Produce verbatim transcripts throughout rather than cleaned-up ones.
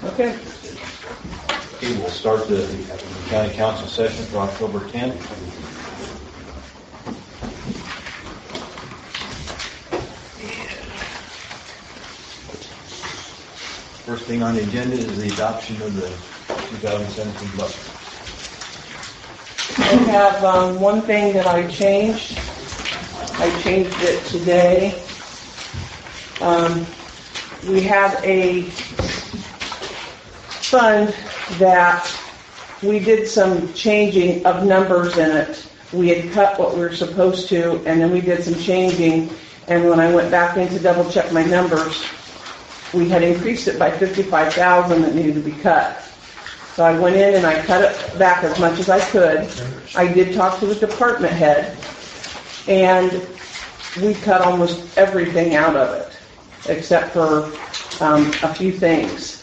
Okay. Okay, we'll start the county council session for October tenth. First thing on the agenda is the adoption of the two thousand seventeen budget. I have um, one thing that I changed. I changed it today. Um, we have a fund that we did some changing of numbers in it. We had cut what we were supposed to, and then we did some changing, and when I went back in to double check my numbers, we had increased it by fifty-five thousand that needed to be cut. So I went in and I cut it back as much as I could. I did talk to the department head, and we cut almost everything out of it, except for um, a few things.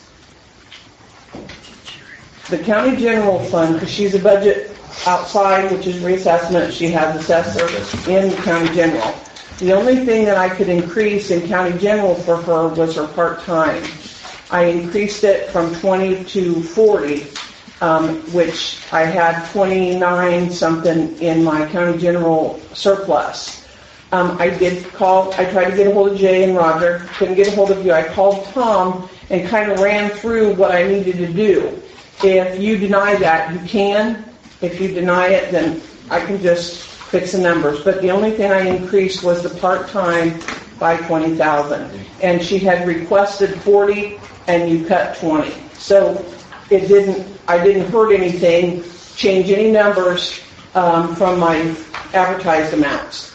The county general fund, because she's a budget outside, which is reassessment, she has assessor in county general. The only thing that I could increase in county general for her was her part-time. I increased it from twenty to forty, um, which I had twenty-nine something in my county general surplus. Um, I did call, I tried to get a hold of Jay and Roger, couldn't get a hold of you. I called Tom and kind of ran through what I needed to do. If you deny that, you can. If you deny it, then I can just fix the numbers. But the only thing I increased was the part-time by twenty thousand. And she had requested forty, and you cut twenty. So it didn't, I didn't hurt anything, change any numbers um, from my advertised amounts.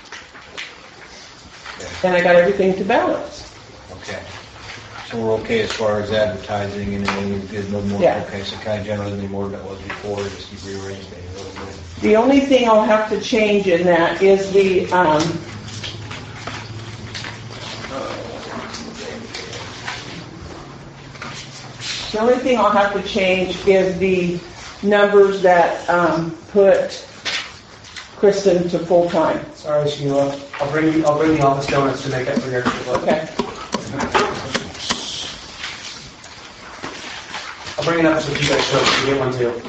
And I got everything to balance. Okay. So we're okay as far as advertising and then there's no more. Yeah. Okay, so kind of generally any more than it was before, just you rearrange maybe a little bit. The only thing I'll have to change in that is the um, the only thing I'll have to change is the numbers that um, put Kristen to full time. Sorry, Sheila. I'll bring you, I'll bring the office donuts to make up for your extra work. Okay. I'll bring it up so you guys show you get one too.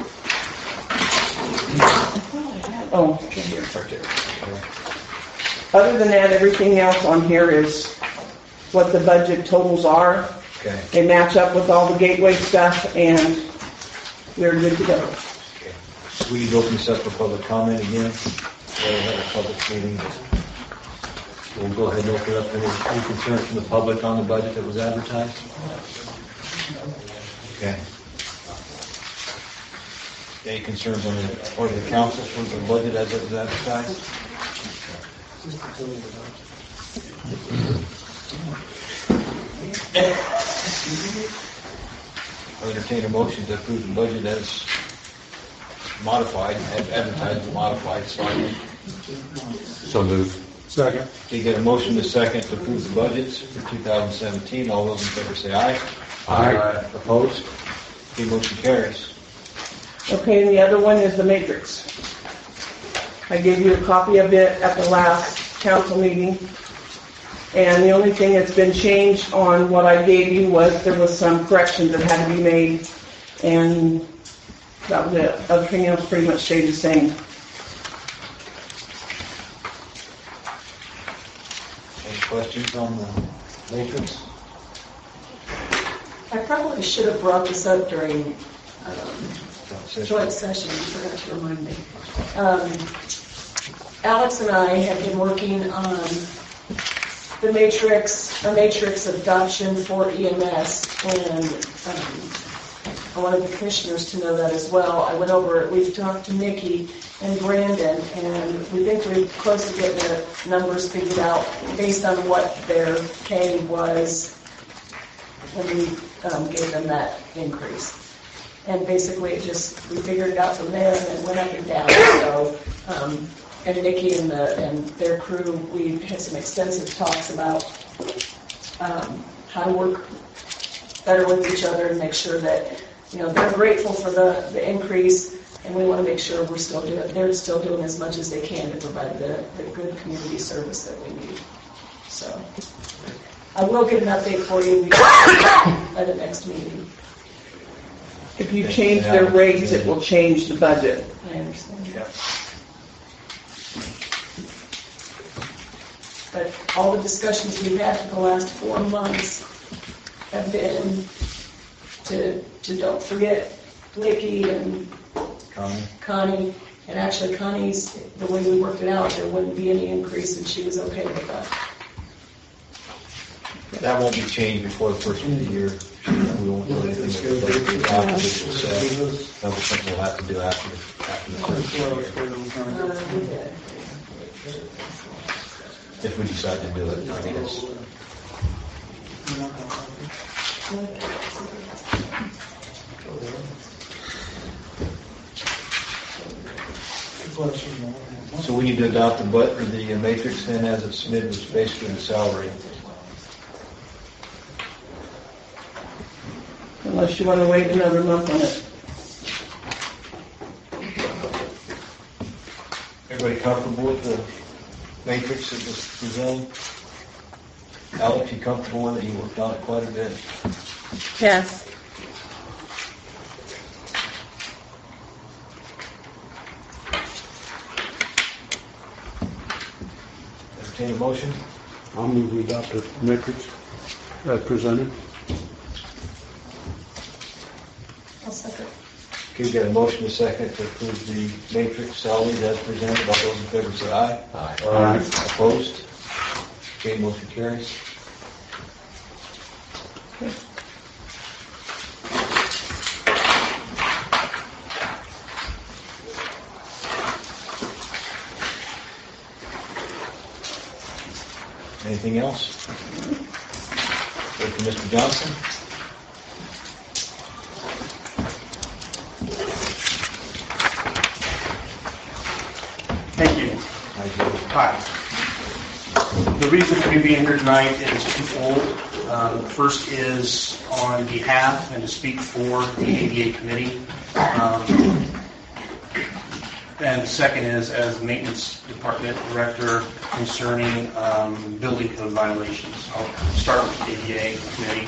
Oh, here, right there. Other than that, everything else on here is what the budget totals are. Okay. They match up with all the gateway stuff, and we're good to go. Okay. We need to open this up for public comment again. We'll have a public meeting. We'll go ahead and open up any, any concerns from the public on the budget that was advertised. Okay. Any concerns on the part of the council for the budget as it was advertised? I entertain a motion to approve the budget as modified, as advertised and modified slightly. So moved. Second. Okay, you got a motion to second to approve the budgets for two thousand seventeen. All those in favor say aye. Aye. Opposed? Okay, motion carries. Okay, and the other one is the matrix. I gave you a copy of it at the last council meeting, and the only thing that's been changed on what I gave you was there was some corrections that had to be made, and that was it. Everything else pretty much stayed the same. Any questions on the matrix? I probably should have brought this up during um, joint session. You forgot to remind me. Um, Alex and I have been working on the matrix, a matrix adoption for E M S, and um, I wanted the commissioners to know that as well. I went over it. We've talked to Nikki and Brandon, and we think we're close to getting the numbers figured out based on what their pay was when we um, gave them that increase. And basically it just, we figured it out from there and it went up and down. So, um, and Nikki and, the, and their crew, we had some extensive talks about um, how to work better with each other and make sure that, you know, they're grateful for the, the increase, and we want to make sure we're still doing, they're still doing as much as they can to provide the, the good community service that we need. So. I will get an update for you at the next meeting. If you change their rates, it will change the budget. I understand. Yeah. But all the discussions we've had for the last four months have been to, to don't forget Blicky and Connie? Connie. And actually Connie's, the way we worked it out, there wouldn't be any increase and she was okay with that. That won't be changed before the first of the year. We won't do anything with the budget after this is set. That'll be something we'll have to do after, after the first of the year. Uh, we did. If we decide to do it, I mean, it's, so we need to adopt the but, or the matrix then as it's submitted, which is basically the salary. Unless you want to wait another month on it. Everybody comfortable with the matrix that was presented? Alex, you comfortable with it? You worked on it quite a bit. Yes. Entertain a motion? I'll move we adopt the matrix as presented. I'll second. Okay, we've got a motion to second to approve the matrix salaries as presented. All those in favor say aye. Aye. Aye. Opposed? Okay, motion carries. Anything else? Go to Mister Johnson. Thank you. Hi, Joe. Hi. The reason for me being here tonight is twofold. Um, the first is on behalf and to speak for the A D A committee. Um, and the second is as maintenance department director concerning um, building code violations. I'll start with the A D A committee.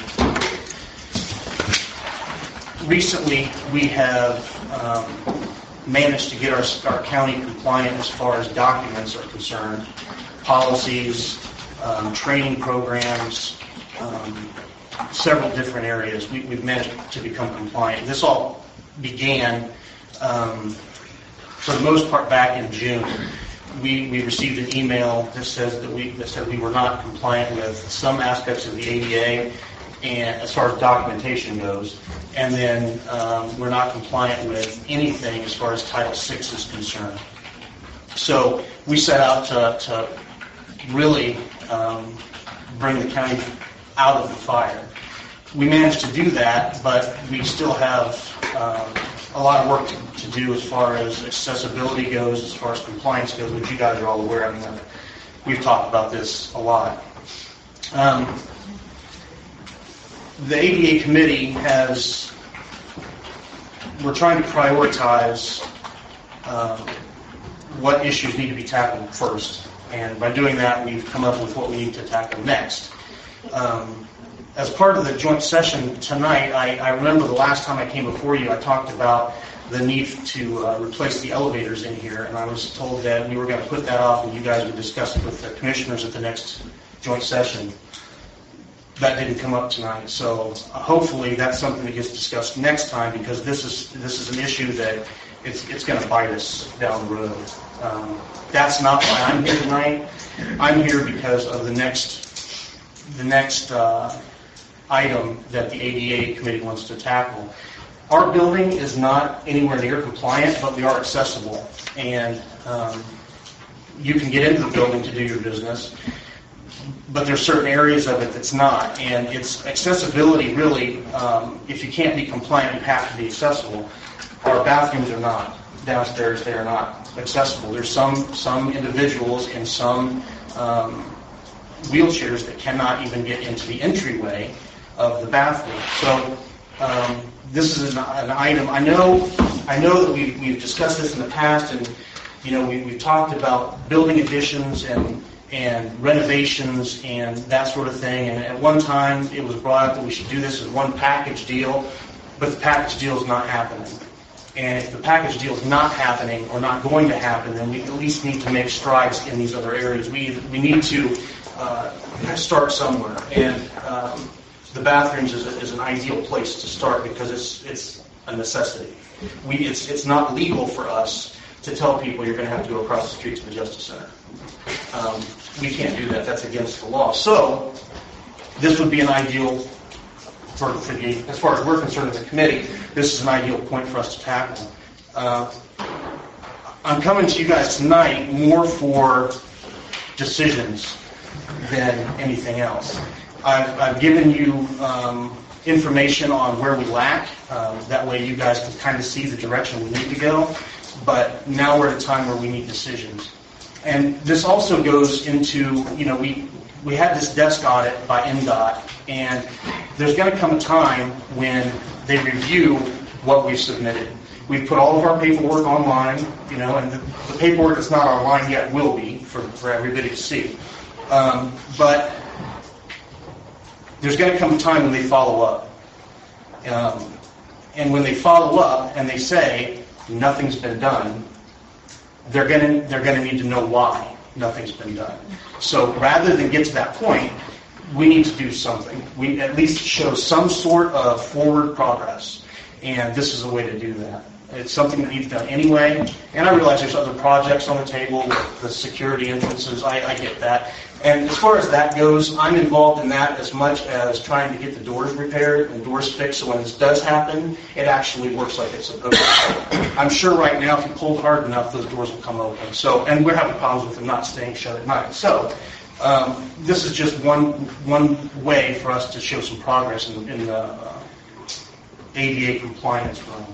Recently, we have um, managed to get our, our county compliant as far as documents are concerned, policies, um, training programs, um, several different areas. We, we've managed to become compliant. This all began, um, for the most part, back in June. We, we received an email that says that we that said we were not compliant with some aspects of the A D A, and as far as documentation goes, and then um, we're not compliant with anything as far as Title six is concerned. So we set out to, to really um, bring the county out of the fire. We managed to do that, but we still have um, a lot of work to, to do as far as accessibility goes, as far as compliance goes, which you guys are all aware of. I mean, we've talked about this a lot. Um, The A D A committee has, we're trying to prioritize um, what issues need to be tackled first. And by doing that, we've come up with what we need to tackle next. Um, as part of the joint session tonight, I, I remember the last time I came before you, I talked about the need to uh, replace the elevators in here, and I was told that we were going to put that off and you guys would discuss it with the commissioners at the next joint session. That didn't come up tonight, so uh, hopefully that's something that gets discussed next time, because this is this is an issue that it's it's going to bite us down the road. Um, that's not why I'm here tonight. I'm here because of the next the next uh, item that the A D A committee wants to tackle. Our building is not anywhere near compliant, but we are accessible, and um, you can get into the building to do your business. But there's certain areas of it that's not, and it's accessibility really, um, if you can't be compliant, you have to be accessible. Our bathrooms are not. Downstairs, they are not accessible. There's some some individuals in some um, wheelchairs that cannot even get into the entryway of the bathroom. So um, this is an, an item. I know I know that we've, we've discussed this in the past, and you know we, we've talked about building additions and and renovations and that sort of thing. And at one time, it was brought up that we should do this as one package deal, but the package deal is not happening. And if the package deal is not happening or not going to happen, then we at least need to make strides in these other areas. We we need to uh, start somewhere. And um, the bathrooms is, a, is an ideal place to start because it's it's a necessity. We it's it's not legal for us to tell people you're going to have to go across the street to the Justice Center. Um, we can't do that. That's against the law. So this would be an ideal, for, for the, as far as we're concerned as a committee, this is an ideal point for us to tackle. Uh, I'm coming to you guys tonight more for decisions than anything else. I've, I've given you um, information on where we lack. Um, that way you guys can kind of see the direction we need to go. But now we're at a time where we need decisions. And this also goes into, you know, we we had this desk audit by N D O T, and there's going to come a time when they review what we've submitted. We've put all of our paperwork online, you know, and the, the paperwork that's not online yet will be for, for everybody to see. Um, but there's going to come a time when they follow up. Um, and when they follow up and they say, nothing's been done, they're going to they're going to need to know why nothing's been done. So rather than get to that point, we need to do something. We at least show some sort of forward progress, and this is a way to do that. It's something that needs done anyway, and I realize there's other projects on the table with the security entrances. I, I get that. And as far as that goes, I'm involved in that as much as trying to get the doors repaired and doors fixed so when this does happen, it actually works like it's supposed to. I'm sure right now if you pull hard enough, those doors will come open. So, and we're having problems with them not staying shut at night. So um, this is just one one way for us to show some progress in, in the uh, A D A compliance realm.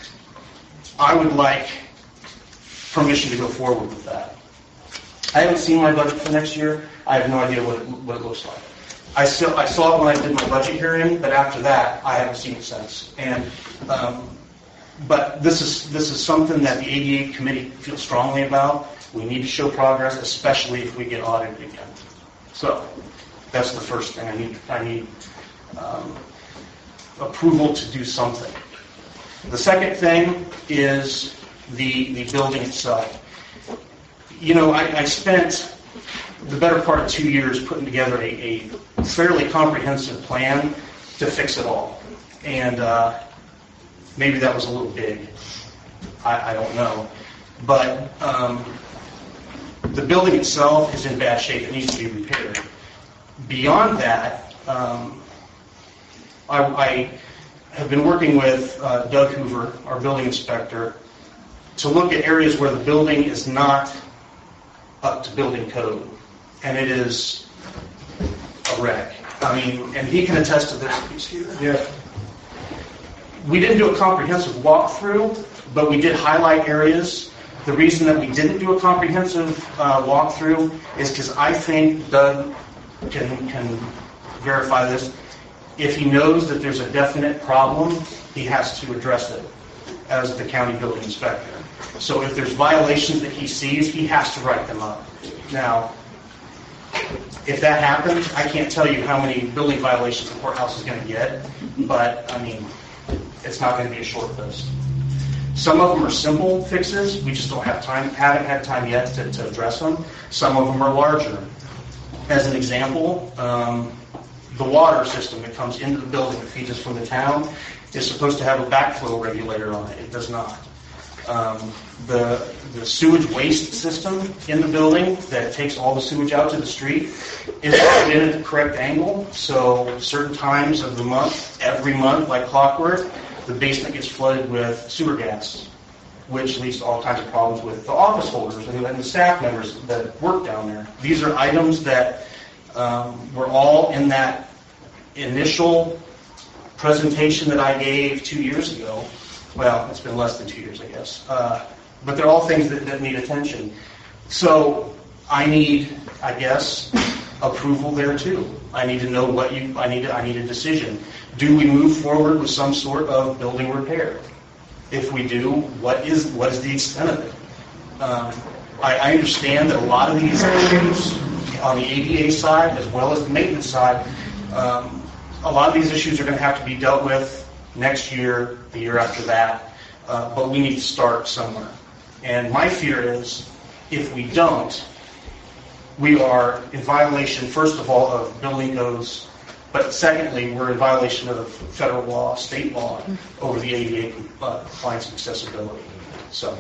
I would like permission to go forward with that. I haven't seen my budget for next year. I have no idea what it, what it looks like. I saw, I saw it when I did my budget hearing, but after that, I haven't seen it since. And um, but this is this is something that the A D A committee feels strongly about. We need to show progress, especially if we get audited again. So that's the first thing I need. I need um, approval to do something. The second thing is the the building itself. You know, I, I spent the better part of two years putting together a, a fairly comprehensive plan to fix it all. And uh, maybe that was a little big. I, I don't know. But um, the building itself is in bad shape. It needs to be repaired. Beyond that, um, I, I have been working with uh, Doug Hoover, our building inspector, to look at areas where the building is not up to building code, and it is a wreck. I mean, and he can attest to this piece here. Yeah. We didn't do a comprehensive walkthrough, but we did highlight areas. The reason that we didn't do a comprehensive uh, walkthrough is because I think Doug can can verify this. If he knows that there's a definite problem, he has to address it as the county building inspector. So if there's violations that he sees, he has to write them up. Now, if that happens, I can't tell you how many building violations the courthouse is going to get, but, I mean, it's not going to be a short list. Some of them are simple fixes. We just don't have time, haven't had time yet to, to address them. Some of them are larger. As an example, um, the water system that comes into the building that feeds us from the town is supposed to have a backflow regulator on it. It does not. Um, the, the sewage waste system in the building that takes all the sewage out to the street is put in at the correct angle. So certain times of the month, every month, like clockwork, the basement gets flooded with sewer gas, which leads to all kinds of problems with the office holders and the staff members that work down there. These are items that um, were all in that initial presentation that I gave two years ago. Well, it's been less than two years, I guess. Uh, but they're all things that, that need attention. So I need, I guess, approval there too. I need to know what you, I need, I need a decision. Do we move forward with some sort of building repair? If we do, what is, what is the extent of it? Um, I, I understand that a lot of these issues on the A D A side as well as the maintenance side. Um, a lot of these issues are going to have to be dealt with next year, the year after that, uh, but we need to start somewhere. And my fear is, if we don't, we are in violation, first of all, of building codes, but secondly, we're in violation of federal law, state law, over the A D A uh, compliance and accessibility. So,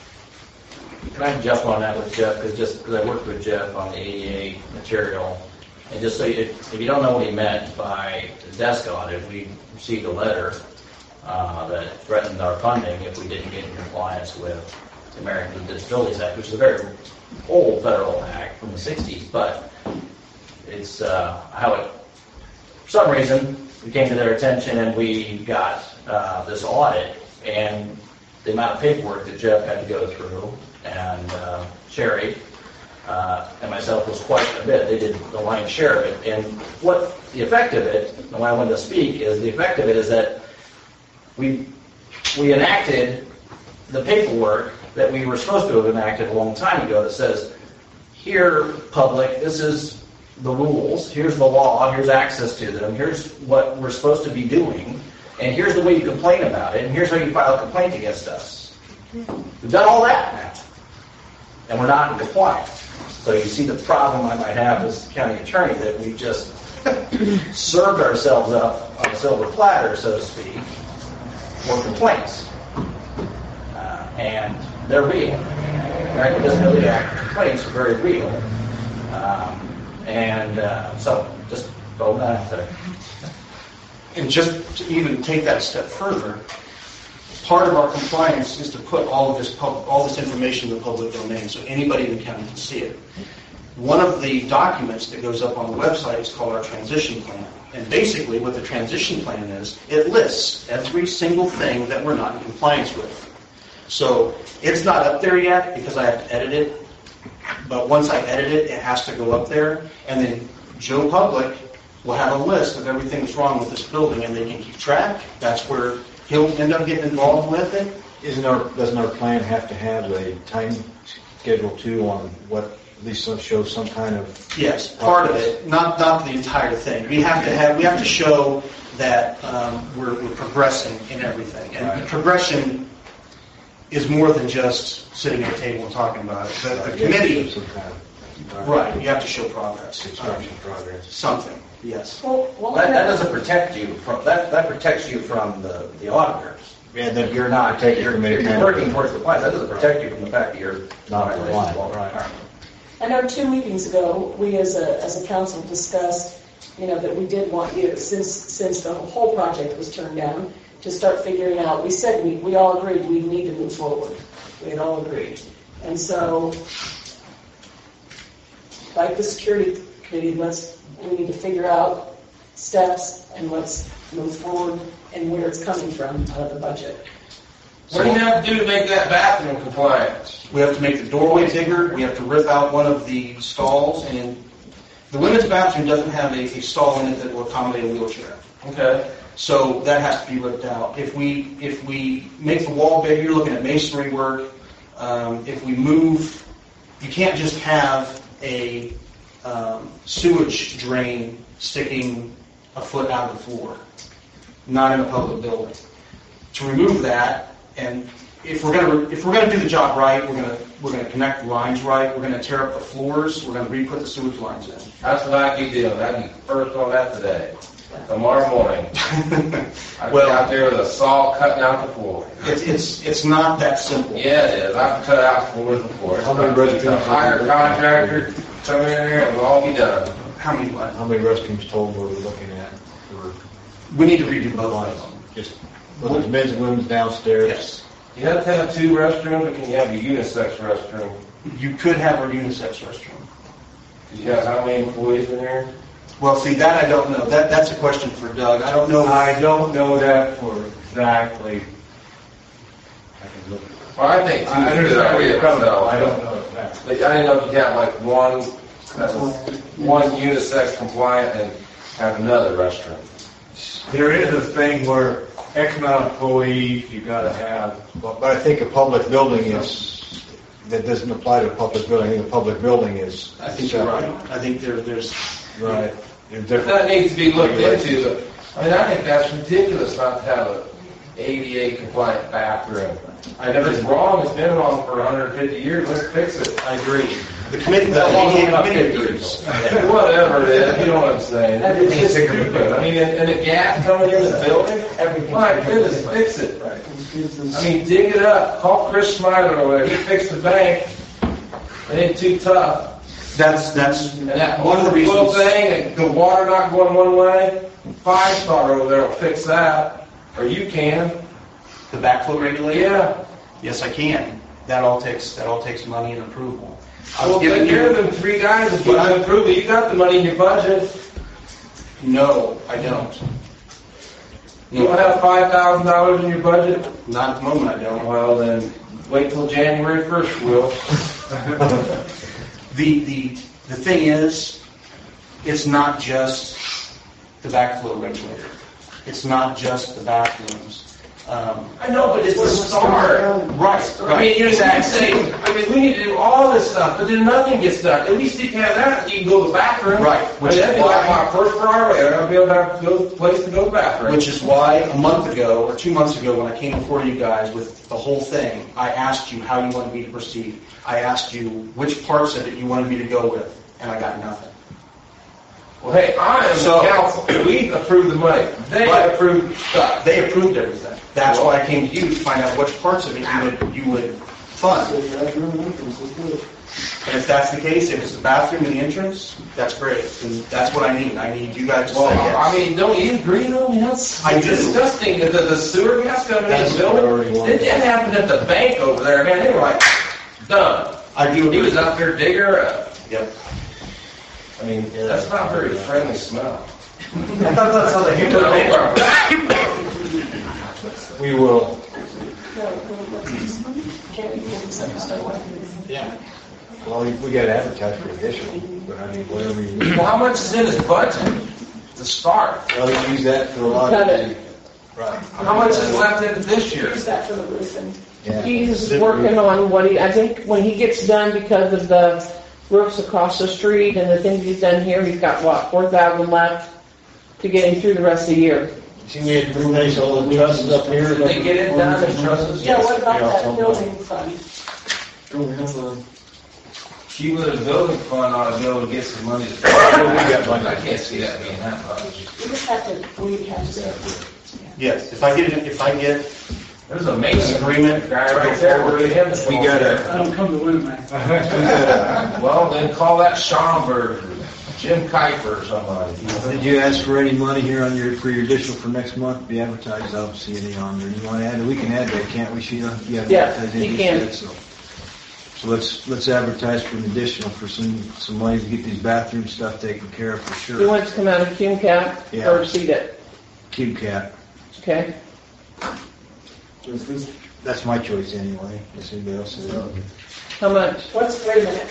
Can I jump on that with Jeff? Because just because I worked with Jeff on the A D A material, and just so you, if you don't know what he meant by the desk audit, we received a letter uh, that threatened our funding if we didn't get in compliance with the American with Disabilities Act, which is a very old federal act from the sixties, but it's uh, how it, for some reason, we came to their attention and we got uh, this audit, and the amount of paperwork that Jeff had to go through, and uh, Sherry uh, and myself was quite a bit. They did the lion's share of it. And what the effect of it, and why I wanted to speak, is the effect of it is that we we enacted the paperwork that we were supposed to have enacted a long time ago that says, here, public, this is the rules, here's the law, here's access to them, here's what we're supposed to be doing, and here's the way you complain about it, and here's how you file a complaint against us. We've done all that now, and we're not in compliance. So you see the problem I might have as county attorney, that we just served ourselves up on a silver platter, so to speak, for complaints. Uh, and they're real. American Disability Act complaints are very real. Um, and uh, so just throw that out there. and just to even take that a step further, part of our compliance is to put all of this pub, all this information in the public domain so anybody in the county can see it. One of the documents that goes up on the website is called our transition plan. And basically what the transition plan is, it lists every single thing that we're not in compliance with. So it's not up there yet because I have to edit it. But once I edit it, it has to go up there. And then Joe Public will have a list of everything that's wrong with this building, and they can keep track. That's where he'll end up getting involved with it. Isn't our, doesn't our plan have to have a time schedule too on what, at least show some kind of? Yes, part of it, not not the entire thing. We have to have, we have to show that um, we're, we're progressing in everything. And Right. progression is more than just sitting at a table and talking about it. The, the committee, Some kind of, right, you have to show progress. construction Um, progress. Something, yes. Well, well, That, that doesn't protect you from, that, that protects you from the, the auditors. Yeah, then You're not, take you're, your you're committee working towards compliance. That doesn't protect you from the fact that you're Not in compliant, violation of right. requirement. I know two meetings ago, we as a, as a council discussed, you know, that we did want you, since, since the whole project was turned down, to start figuring out, we said we, we all agreed we need to move forward. We had all agreed. And so, like the security committee, let's, we need to figure out steps and let's move forward and where it's coming from out of the budget. What do you have to do to make that bathroom compliant? We have to make the doorway bigger, we have to rip out one of the stalls, and the women's bathroom doesn't have a, a stall in it that will accommodate a wheelchair. Okay. So that has to be ripped out. If we if we make the wall bigger, you're looking at masonry work. Um, if we move, you can't just have a um, sewage drain sticking a foot out of the floor, not in a public building. To remove that, and if we're gonna if we're gonna do the job right, we're gonna we're gonna connect the lines right. We're gonna tear up the floors. We're gonna re-put the sewage lines in. That's what I'd be doing. I'd be first on that today. Tomorrow morning. I'd Well- be out there with a saw cutting out the floor. It's it's it's not that simple. Yeah, it is. I've cut out floors before. How many restrooms? Hire a contractor, come in there, and we'll all be done. How many? what? How many restrooms total were we looking at? Or We need to redo both of them. just, well, there's men's and women's downstairs? Yes. You have to have two restrooms, or can you have a unisex restroom? You could have a unisex restroom. You have how many employees in there? Well, see, that I don't know. That that's a question for Doug. I don't know. I don't know that for exactly. I can look. Well, I think two I is a good understand where you're idea coming from. myself. I don't know exactly. But I didn't know if you have like one, one unisex compliant and have another restroom. There is a thing where X amount of employees, you gotta have, But but I think a public building is, that doesn't apply to a public building. I think a public building is. I think you're right. I think there, there's, Right. They're But different. that needs to be looked into, but, I mean, I think that's ridiculous not to have a A D A compliant bathroom. I know it's wrong, it's been wrong for one hundred fifty years, let's fix it. I agree. The committee, the That long A D A about committee fifty agrees. Whatever it is, you know what I'm saying? It's just stupid. I mean, and, and the gas coming in the building, my goodness, fix it. I mean, dig it up, call Chris Schneider over there, he fixed the bank, it ain't too tough. That's, that's And that one of the little reasons. thing, and the water not going one way, Five Star over there will fix that, or you can. The backflow regulator? Yeah. Yes, I can. That all takes, that all takes money and approval. I was Well, giving take care of you, them three guys and put them through, you got the money in your budget. no, I don't. You don't have five thousand dollars in your budget? Not at the moment, I don't. Well, then, wait till January first, you will. The, the, the thing is, it's not just the backflow regulator. It's not just the bathrooms. Um, I know, but it's the start. Right, I mean, you know, you can say, I mean, we need to do all this stuff, but then nothing gets done. At least if you have that, you can go to the bathroom. Right, Which which is is that'd be like why- my first priority. I'll be able to have a go- place to go to the bathroom. Which is why a month ago, or two months ago, when I came before you guys with the whole thing, I asked you how you wanted me to proceed. I asked you which parts of it you wanted me to go with, and I got nothing. Well, hey, I am So- the council. We approve the money. They Right. approve stuff. They approved everything. That's why I came to you to find out which parts of it you would, you would fund. And if that's the case, if it's the bathroom and the entrance, that's great. And that's what I need. I need you guys to say Well, yes. I mean, don't you agree though? I mean, that's I do. disgusting. The, the sewer gas coming in That's the what I building. already wanted. It didn't happen at the bank over there, man. They were like, done. I do He agree. was out there digging her up. Yep. I mean, that's not very friendly smell. I thought that's how they handled it. We will. Can't we give them some stuff like this? Yeah. Well, we, we gotta advertise for additional, but I mean, whatever you need. Well, how much is in his budget to start? Well, you use that for a lot Cut of. it. Right. How much is left in this year? Use that for the roofing. Yeah. He's working on what he, I think when he gets done because of the roofs across the street and the things he's done here, he's got what, four thousand left to get him through the rest of the year. See, we had replaced all the trusses up here. Did they get it done in trusses? Yeah, what about that building fund? She with a building fund ought to be able to get some money. to- Well, we got money. I can't see that being that much. We just have to, we have to. Yes, if I get, it- if I get There's a maintenance agreement, guy right there. We're gonna have We gotta, I don't come to win, man. Well, then call that Schomburg, or Jim Kuiper or somebody. did you ask for any money here on your, for your additional for next month? Be advertised, I don't see any on there. You wanna add it? We can add that, can't we, Sheila? You haven't Yeah, advertised you anything can. yet, So So let's, let's advertise for an additional, for some, some money to get these bathroom stuff taken care of for He sure. wants to come out of Cume Cap Yeah. or seed it, Cube cap, okay? that's my choice anyway, unless anybody else says other. How much? What's three minutes?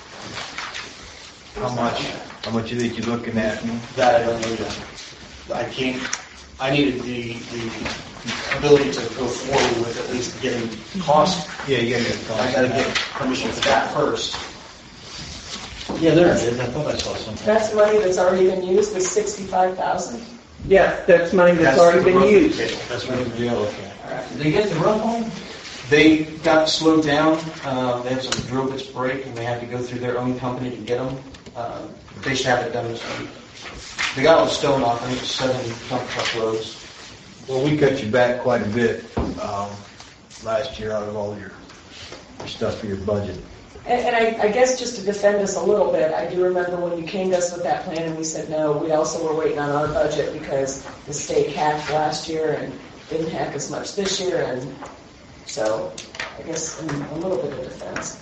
How much, how much you think you're looking at? that, I don't know yet. I can't, I needed the, the ability to go forward with at least getting cost. Yeah, you gotta get a I gotta get permission for that first. Yeah, there it is, I thought I saw something. That's money that's already been used, the sixty-five thousand. Yes, that's money that's That's already the been roof used. table. That's what we're looking at. Did they get the roof on? They got slowed down, uh, they had some drill bits break, and they had to go through their own company to get them. Uh, They should have it done this week. They got all the stone off, I think it's seven dump truck loads. Well, we cut you back quite a bit, um, last year out of all your, your stuff for your budget. And, and I, I guess just to defend us a little bit, I do remember when you came to us with that plan and we said no, we also were waiting on our budget because the state hacked last year and didn't hack as much this year, and so I guess in a little bit of defense.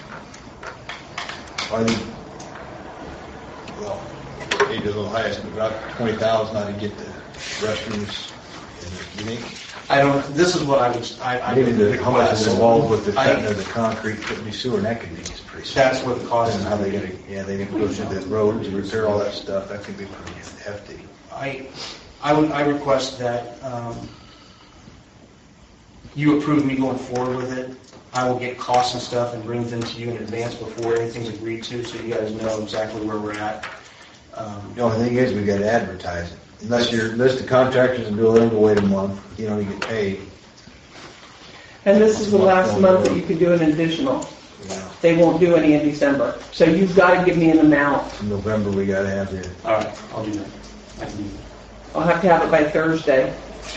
I think, well, maybe a little highest, but about twenty thousand out to get the restrooms. You think? I don't, this is what I was, I, I Maybe would the, how much is request. involved with the I- cutting of the concrete, putting the sewer, and that could be just pretty. That's what the cost And is. how they gotta, yeah, they gotta go through the roads, repair all that stuff, that could be pretty hefty. I, I would, I request that, um, you approve me going forward with it, I will get costs and stuff and bring them to you in advance before anything's agreed to, so you guys know exactly where we're at. Um, The only thing is, we gotta advertise it. Unless you're, unless the contractors and building to wait a month, you know, you get paid. And this is the last month that you can do an additional. Yeah. They won't do any in December. So you've got to give me an amount. In November, we gotta have it. all right, I'll do that. I can do that. I'll have to have it by Thursday.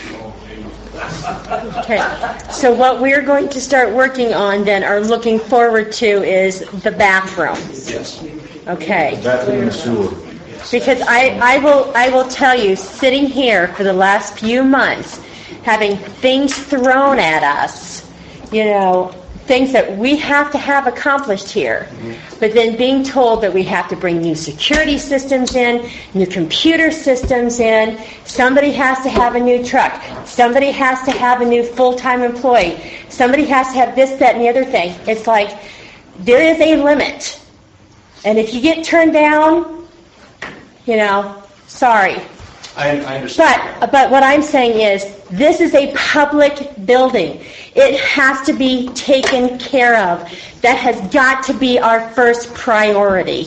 Okay, so what we're going to start working on then, or looking forward to, is the bathroom. Yes. Okay, Bathroom and sewer. because I, I will I will tell you, sitting here for the last few months, having things thrown at us, you know, things that we have to have accomplished here, but then being told that we have to bring new security systems in, new computer systems in, somebody has to have a new truck, somebody has to have a new full-time employee, somebody has to have this, that, and the other thing. It's like, there is a limit. And if you get turned down, you know, sorry. I, I understand. But, but what I'm saying is, this is a public building. It has to be taken care of. That has got to be our first priority.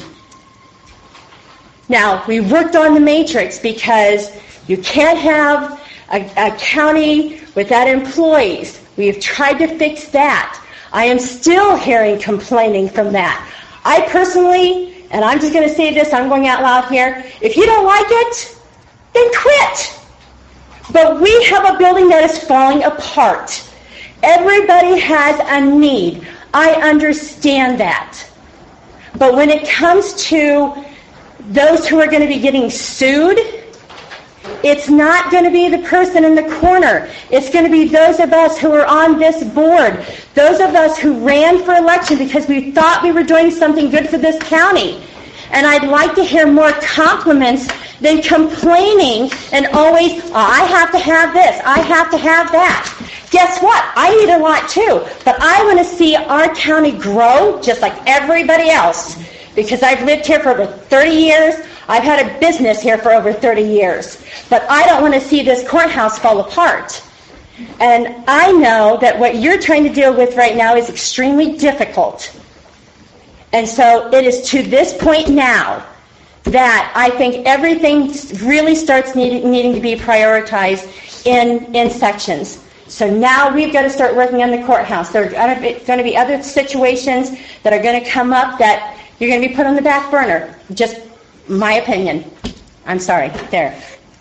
Now, we worked on the matrix because you can't have a, a county without employees. We've tried to fix that. I am still hearing complaining from that. I personally, and I'm just going to say this, I'm going out loud here, if you don't like it, then quit. But we have a building that is falling apart. Everybody has a need. I understand that. But when it comes to those who are going to be getting sued, it's not going to be the person in the corner. It's going to be those of us who are on this board, those of us who ran for election because we thought we were doing something good for this county. And I'd like to hear more compliments than complaining and always, oh, I have to have this, I have to have that. Guess what? I need a lot too. But I want to see our county grow just like everybody else. Because I've lived here for over thirty years. I've had a business here for over thirty years. But I don't want to see this courthouse fall apart. And I know that what you're trying to deal with right now is extremely difficult. And so it is to this point now that I think everything really starts need, needing to be prioritized in, in sections. So now we've got to start working on the courthouse. There are going to be other situations that are going to come up that you're going to be put on the back burner. Just my opinion. I'm sorry. There.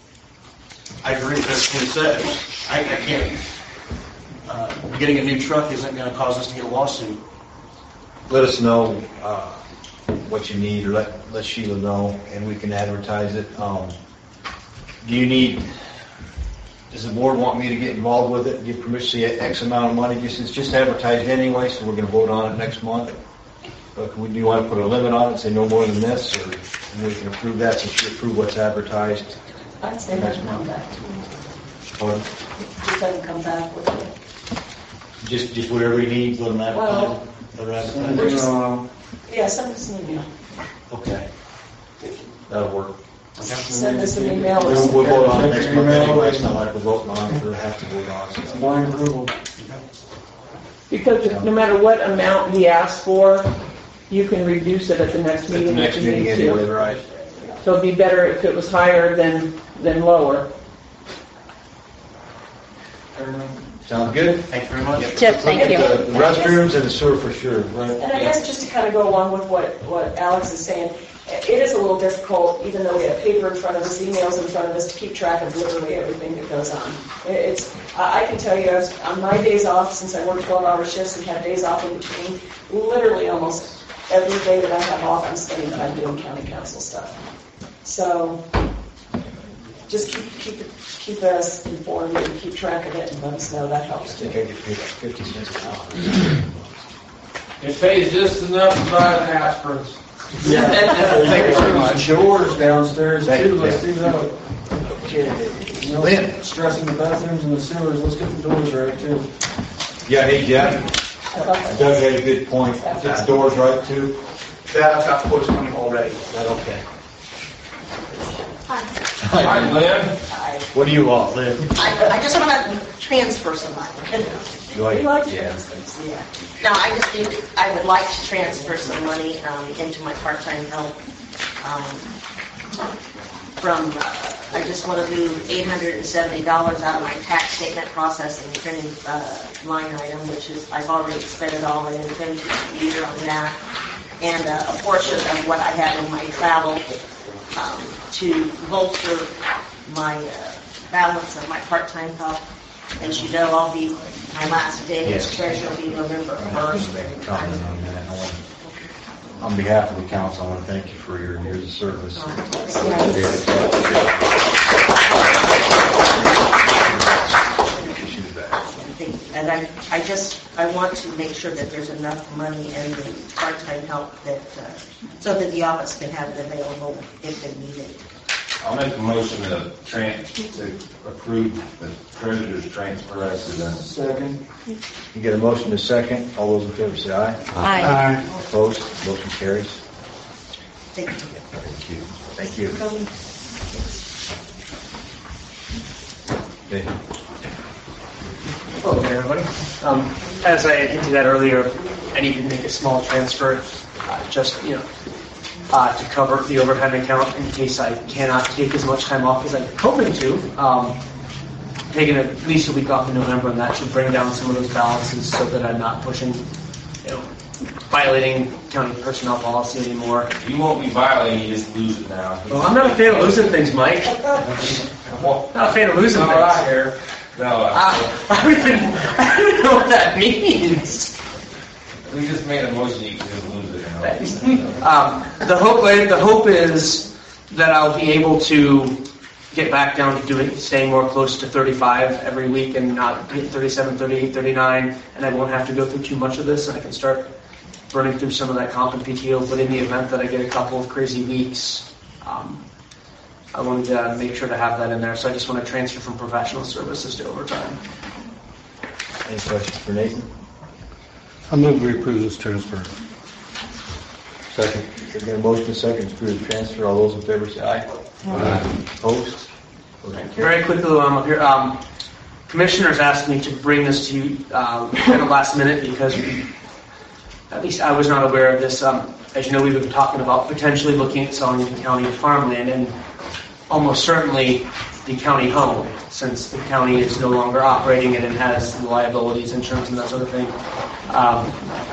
I agree with what you said. I, I can't. Uh, getting a new truck isn't going to cause us to get a lawsuit. Let us know uh, what you need, or let, let Sheila know, and we can advertise it. Um, do you need, does the board want me to get involved with it, give permission to X amount of money? Just, it's just advertised anyway, so we're going to vote on it next month. But we, do you want to put a limit on it and say no more than this, or and we can approve that since you approve what's advertised? I'd say let them come back to me. Or Just let them come back with it. just, just whatever you need, let them Well, advertise? Let them advertise? Uh, Yeah, send us an email. Okay. That'll work. Send us an email. or We'll, something. we'll vote on it next month anyway. It's not like we're voting on it, we'll have to vote on it. so. blind approval. Because if- no matter what amount he asks for, you can reduce it at the next At the meeting next if you meeting need anyway, to. right? So it'd be better if it was higher than, than lower. Sounds good? Thank you very much. Jeff, thank you. The the restrooms and the sewer for sure, right? And I guess just to kind of go along with what, what Alex is saying, it is a little difficult, even though we have paper in front of us, emails in front of us, to keep track of literally everything that goes on. It's, I I can tell you, I was, on my days off, since I work twelve-hour shifts and have days off in between, literally almost every day that I have off, I'm spending time doing county council stuff. So, just keep, keep, it- keep us informed and keep track of it and let us know, that I helps too. think I get paid like fifty cents an hour. It pays just enough to buy the aspirins. Yeah. Thank you very much. Doors downstairs Thank too, you, let's Jeff. do that. You know, Lynn. stressing the bathrooms and the sewers, let's get the doors right too. Yeah, hey Jeff, Doug had a good point. Get the doors right too. That I've got quotes coming already. Is that okay? Hi, Lynn. What do you want, Lynn? I, I just want to transfer some money. Go ahead. We like Yeah. transfers. Yeah. No, I just need, to- I would like to transfer some money um, into my part-time help. um, From, uh, I just want to do eight hundred seventy dollars out of my tax statement processing and printing uh, line item, which is, I've already spent it all in the computer on that. And uh, a portion of what I have in my travel um, to bolster my uh, balance of my part-time help. As you know, I'll be, my last day as treasurer will be November first. Make a comment on that. I want- On behalf of the council, I want to thank you for your years of service. And I, I just, I want to make sure that there's enough money in the part-time help that, uh, so that the office can have it available if they need it. I'll make a motion to tran, to approve the treasurer's transfer as presented. Second. You get a motion to second. All those in favor say aye. Aye. Opposed? Motion carries. Thank you. Thank you. Thank you. Okay. Hello there, everybody. Um, as I had hinted at earlier, I need to make a small transfer, uh, just, you know, uh, to cover the overtime account in case I cannot take as much time off as I'm hoping to. Um, taking at least a week off in November, and that should bring down some of those balances so that I'm not pushing, you know, violating county personnel policy anymore. You won't be violating, you just lose it now. Well, I'm not a fan of losing things, Mike. Not a fan of losing No, things. I hear. No, I, I, don't even, I don't even know what that means. we just made a motion, you can just lose it now. Um, the hope, the hope is that I'll be able to get back down to doing, staying more close to thirty-five every week and not hit thirty-seven, thirty-eight, thirty-nine, and I won't have to go through too much of this, and I can start burning through some of that comp and P T O. But in the event that I get a couple of crazy weeks, um, I wanted to make sure to have that in there. So I just want to transfer from professional services to overtime. Any questions for Nathan? I move we approve this transfer. Second. We got a motion to second to approve the transfer. All those in favor say aye. Aye. Opposed? Motion carries. Very quickly while I'm up here, um, commissioners asked me to bring this to you uh, at the last minute because we, at least I was not aware of this. Um, as you know, we've been talking about potentially looking at selling the county farmland and almost certainly the county home, since the county is no longer operating it and has liabilities, insurance, and that sort of thing. Um,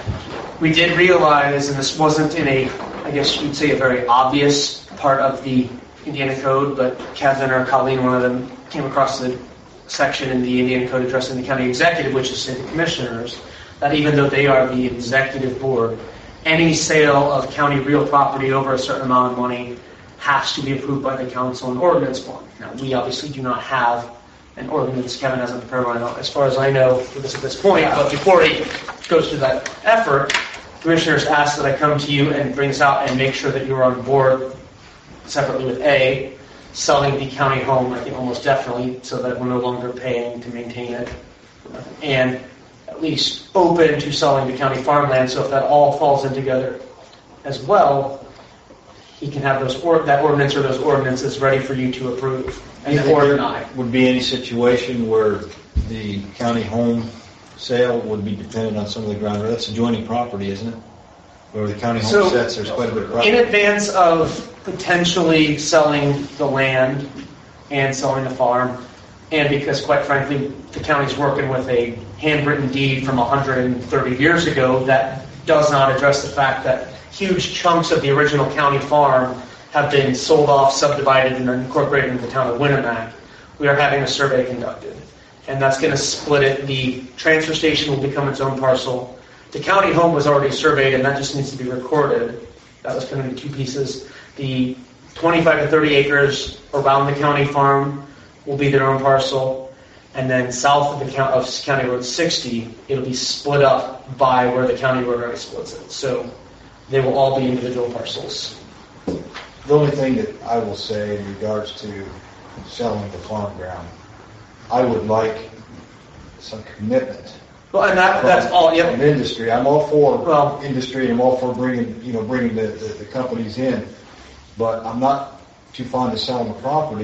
we did realize, and this wasn't in a, I guess you'd say, a very obvious part of the Indiana Code, but Kevin or Colleen, one of them, came across the section in the Indiana Code addressing the county executive, which is city commissioners, that even though they are the executive board, any sale of county real property over a certain amount of money has to be approved by the council in ordinance form. Now, we obviously do not have an ordinance. Kevin hasn't prepared one, as far as I know, for this at this point, but before he goes through that effort, commissioners ask that I come to you and bring this out and make sure that you're on board separately with A, selling the county home, I think almost definitely, so that we're no longer paying to maintain it, and at least open to selling the county farmland, so if that all falls in together as well, he can have those or, that ordinance or those ordinances ready for you to approve and or deny. Would be any situation where the county home sale would be dependent on some of the ground. That's adjoining property, isn't it? Where the county home So, sets, there's quite a bit of property. In advance of potentially selling the land and selling the farm, and because quite frankly, the county's working with a handwritten deed from one hundred thirty years ago that does not address the fact that huge chunks of the original county farm have been sold off, subdivided, and incorporated into the town of Winamac. We are having a survey conducted, and that's going to split it. The transfer station will become its own parcel. The county home was already surveyed, and that just needs to be recorded. That was going to be two pieces. The twenty-five to thirty acres around the county farm will be their own parcel, and then south of the count of County Road sixty, it'll be split up by where the county road already splits it. So they will all be individual parcels. The only thing that I will say in regards to selling the farm ground, I would like some commitment. Well, and that, that's all, yep. From industry. I'm all for Well- industry, and I'm all for bringing, you know, bringing the, the, the companies in, but I'm not too fond of selling the property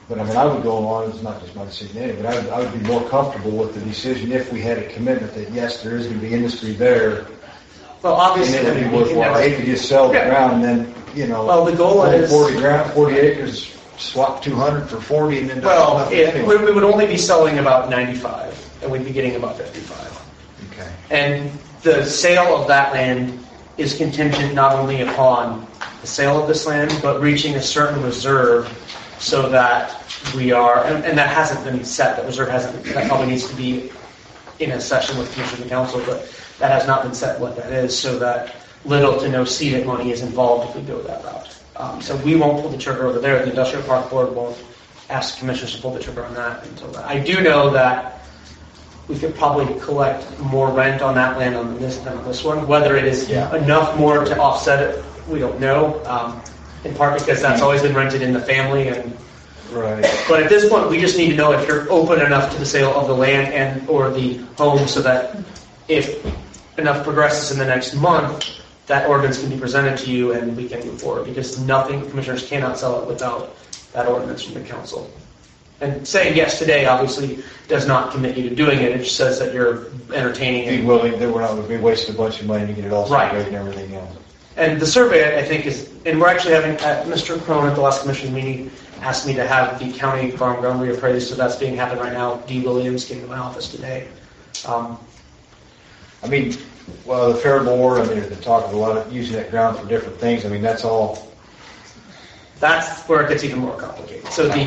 But I mean, I would go along, it's not just my decision anyway, but I would, I would be more comfortable with the decision if we had a commitment that, yes, there is going to be industry there. Well, obviously, And it would be I mean, we can worthwhile. I never- hate to just sell the Yeah. ground and then, you know. Well, the goal own is- Forty ground, forty acres, swap two hundred for forty and then. Well, nothing it, anyway. we we would only be selling about ninety-five, and we'd be getting about fifty-five. Okay. And the sale of that land is contingent not only upon the sale of this land, but reaching a certain reserve so that we are, and, and that hasn't been set, that reserve hasn't, that probably needs to be in a session with Commissioners and Council, but that has not been set what that is, so that little to no C D I C money is involved if we go that route. Um, so we won't pull the trigger over there. The Industrial Park Board won't ask commissioners to pull the trigger on that until that. I do know that we could probably collect more rent on that land on this than on this one. Whether it is Yeah. enough more to offset it, we don't know. Um, in part because that's always been rented in the family, and Right. but at this point, we just need to know if you're open enough to the sale of the land and or the home, so that if enough progresses in the next month, that ordinance can be presented to you and we can move forward. Because nothing, commissioners cannot sell it without that ordinance from the council. And saying yes today obviously does not commit you to doing it. It just says that you're entertaining Be it. willing, that we're not going to be wasting a bunch of money to get it all Right. separated and everything else. And the survey, I think, is, and we're actually having, uh, Mister Crone at the last commission meeting asked me to have the county farm ground reappraised, so that's being happened right now. Dee Williams came to my office today. Um, I mean, well, the fair board, I mean, they're talking a lot of using that ground for different things. I mean, that's all. That's where it gets even more complicated. So the,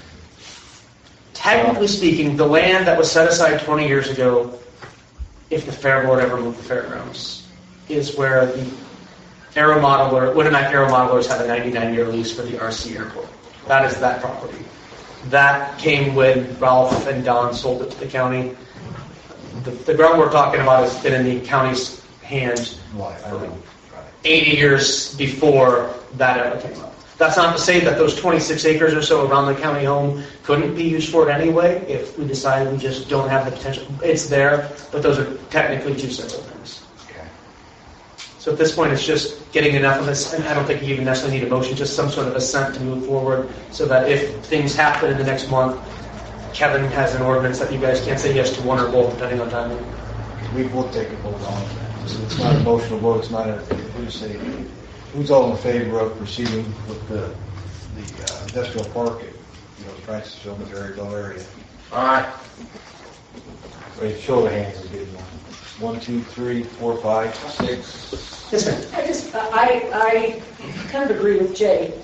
technically speaking, the land that was set aside twenty years ago, if the fair board ever moved the fairgrounds, is where the Aero Modeler, Winnemac Aero Modelers had a ninety-nine year lease for the R C airport. That is that property. That came when Ralph and Don sold it to the county. The, the ground we're talking about has been in the county's hands Right, I know. eighty years before that ever came up. That's not to say that those twenty-six acres or so around the county home couldn't be used for it anyway, if we decided we just don't have the potential. It's there, but those are technically two separate things. Okay. So at this point, it's just getting enough of this, and I don't think you even necessarily need a motion, just some sort of assent to move forward, so that if things happen in the next month, Kevin has an ordinance that you guys can't say yes to one or both, depending on timing. We will take a vote on it. So it's not a motional vote, it's not a, who's say, who's all in favor of proceeding with the, the uh, industrial park at, you know, Francisville, Missouri, area? All right. Ready, show of hands is good one. One, two, three, four, five, six. Yes, ma'am. I just, I, I kind of agree with Jay.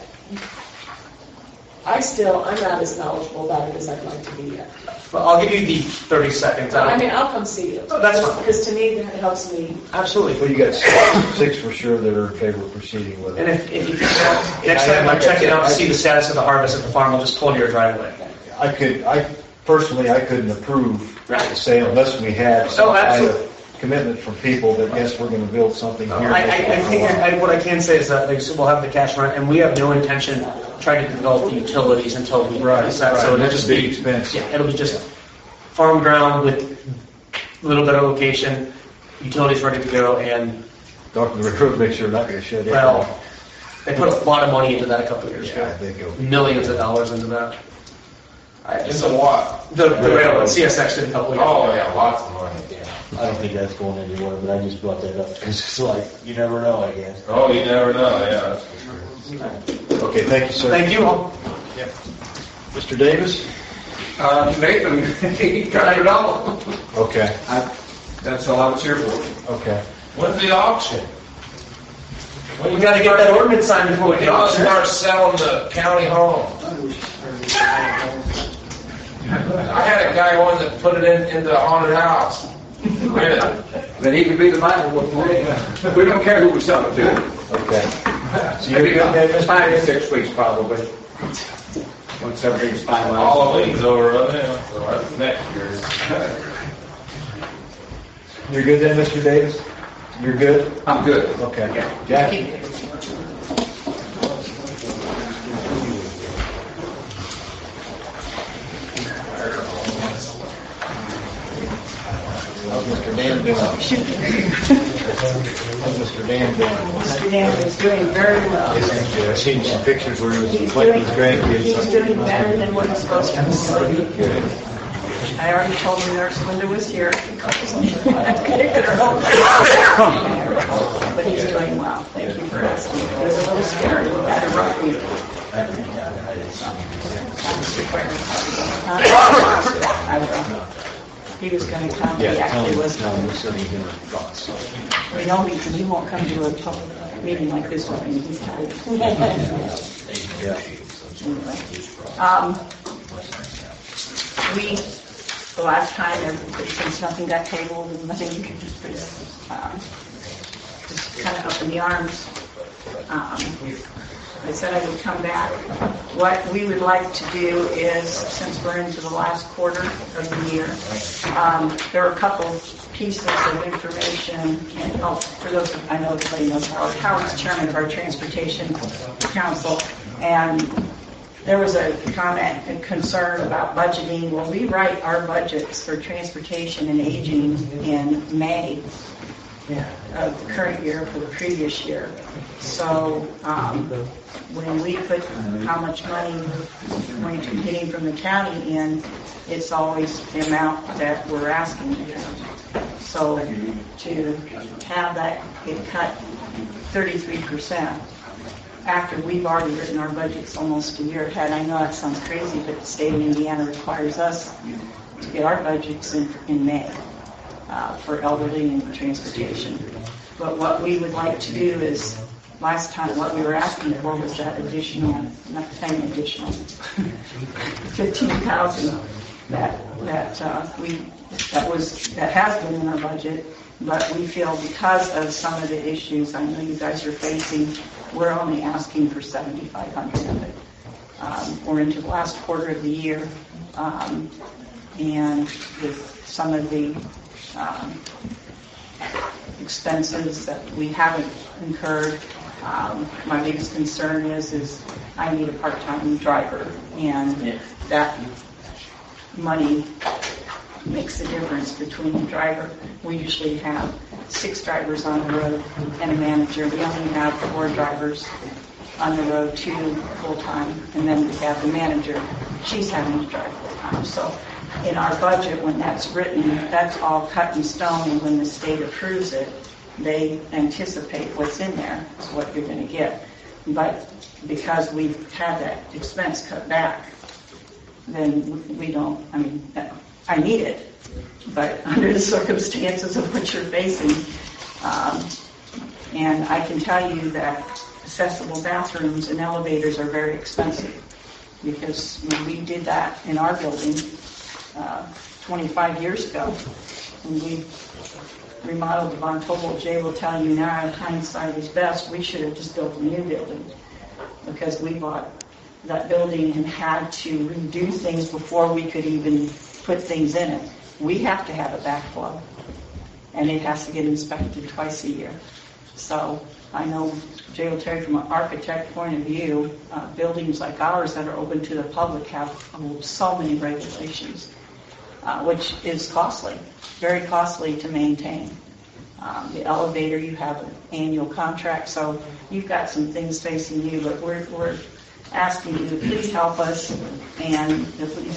I still, I'm not as knowledgeable about it as I'd like to be yet. Well, I'll give you the thirty seconds. I mean, I'll come see you. Oh, that's fine. Because to me, that helps me. Absolutely. Well, you got six, six for sure that are in favor of proceeding with And it. if, if you next time I'm checking out to see the status of the harvest at the farm, I'll just pull to your driveway. I could, I, personally, I couldn't approve Right. the sale unless we had some Oh, kind absolutely. of commitment from people that, yes, we're gonna build something here. I, I, I think I, what I can say is that like, so we'll have the cash rent, and we have no intention of trying to develop the utilities until we Right, release that. So right, it'll that's just a big be expense. Yeah, it'll be just farm ground with a little bit of location, utilities ready to go, and Talking to the recruit, make sure we're not gonna shut it. well, they put a lot of money into that a couple of years Yeah, ago, they go. millions of dollars into that. I It's just, a what? the, the railroad, C S X did a couple of years ago. Oh, yeah, lots of money. I don't think that's going anywhere, but I just brought that up because it's like, you never know, I guess. Oh, you never know, yeah, that's for sure. Okay, thank you, sir. Thank you all. Mister Davis? Uh, Nathan, he got it all. Okay, I- That's all I was here for. okay. When's the auction? We gotta get that ordinance signed before we You can must auction. start selling the county home. I had a guy one that put it in, into a haunted house. Really? Then he could be the man. We don't care who we sell it to. Okay. So you're good, Davis? Five to six weeks probably. Once everything's finalized. Halloween's over, right now, so that's next year. You're good then, Mister Davis? You're good? I'm good. Okay. Jackie? How's Mister Dan doing? How's Mister Dan doing? Mister Dan is doing very well. I've seen some pictures where he was He's playing doing, with grandkids. he's doing better than what he's supposed to be. Good. I already told him Nurse Linda was here. Get her home. But he's doing well. Thank you for asking. It was a little scary. We had a rough week. I will. He was going to come. He Yeah, tell actually him, was. tell him we said he's going to draw, so. We know he, he won't come to a public meeting like this one. He's tired. Yeah. Anyway. Um, we, the last time, everybody- since nothing got tabled and nothing, um, just kind of up in the arms. Um, I said I would come back. What we would like to do is, since we're into the last quarter of the year, um, there are a couple pieces of information. And, oh, for those, I know everybody knows Howard. Howard's chairman of our Transportation Council, and there was a comment and concern about budgeting. Well, we write our budgets for transportation and aging in May of the current year for the previous year. So um, when we put how much money we're going to be getting from the county in, it's always the amount that we're asking for. So to have that get cut thirty-three percent after we've already written our budgets almost a year ahead. I know that sounds crazy, but the state of Indiana requires us to get our budgets in, in May. Uh, for elderly and transportation. But what we would like to do is, last time what we were asking for was that additional, not saying additional, fifteen thousand that that uh, we that was that has been in our budget. But we feel because of some of the issues I know you guys are facing, we're only asking for seventy-five hundred of it. Um, we're into the last quarter of the year, um, and with some of the Um, expenses that we haven't incurred. Um, my biggest concern is is I need a part-time driver, and that money makes the difference between the driver. We usually have six drivers on the road and a manager. We only have four drivers on the road, two full-time, and then we have the manager. She's having to drive full-time. So in our budget, when that's written, that's all cut in stone, and when the state approves it, they anticipate what's in there is what you're going to get. But because we've had that expense cut back, then we don't, I mean, I need it, but under the circumstances of what you're facing, um, and I can tell you that accessible bathrooms and elevators are very expensive, because when we did that in our building, Uh, twenty-five years ago, when we remodeled the Von Tobel. Jay will tell you now, hindsight is best, we should have just built a new building, because we bought that building and had to redo things before we could even put things in it. We have to have a backflow, and it has to get inspected twice a year. So I know Jay will tell you from an architect point of view, uh, buildings like ours that are open to the public have um, so many regulations. Uh, which is costly, very costly to maintain. Um, the elevator, you have an annual contract, so you've got some things facing you, but we're, we're asking you to please help us, and if we...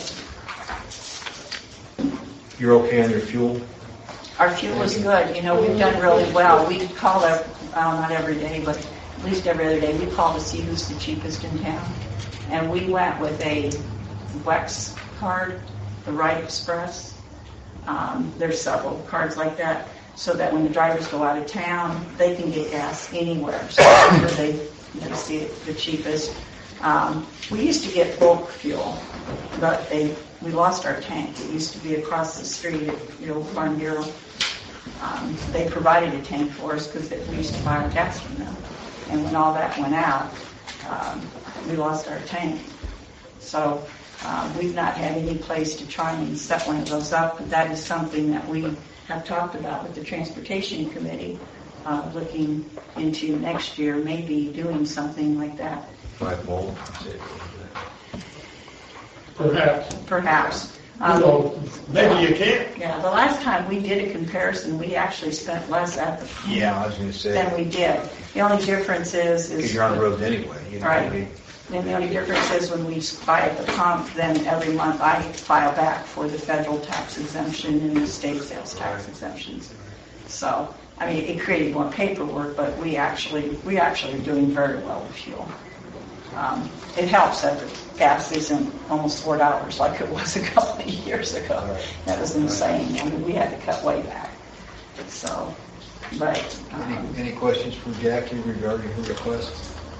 You're okay on your fuel? Our fuel is good. You know, we've done really well. We call it, well, not every day, but at least every other day, we call to see who's the cheapest in town. And we went with a Wex card, the Wright Express. Um, there's several cards like that, so that when the drivers go out of town, they can get gas anywhere. So they, they see it the cheapest. Um, we used to get bulk fuel, but they we lost our tank. It used to be across the street at the old Farm Bureau. Um, they provided a tank for us because we used to buy our gas from them. And when all that went out, um, we lost our tank. So Um, we've not had any place to try and set one of those up, but that is something that we have talked about with the Transportation Committee, uh, looking into next year, maybe doing something like that. Five volt. Perhaps. Perhaps. Um, know, maybe you can't. Yeah, the last time we did a comparison, we actually spent less at the pump Yeah, I was gonna say, than we did. The only difference is, is. because you're on the road anyway, you know. Right. we- And the only difference is when we buy at the pump, then every month I file back for the federal tax exemption and the state sales tax exemptions. So, I mean, it created more paperwork, but we actually, we actually are doing very well with fuel. Um, It helps that the gas isn't almost four dollars like it was a couple of years ago. That was insane. I mean, we had to cut way back. So, but, Any, um, any questions for Jackie regarding her request?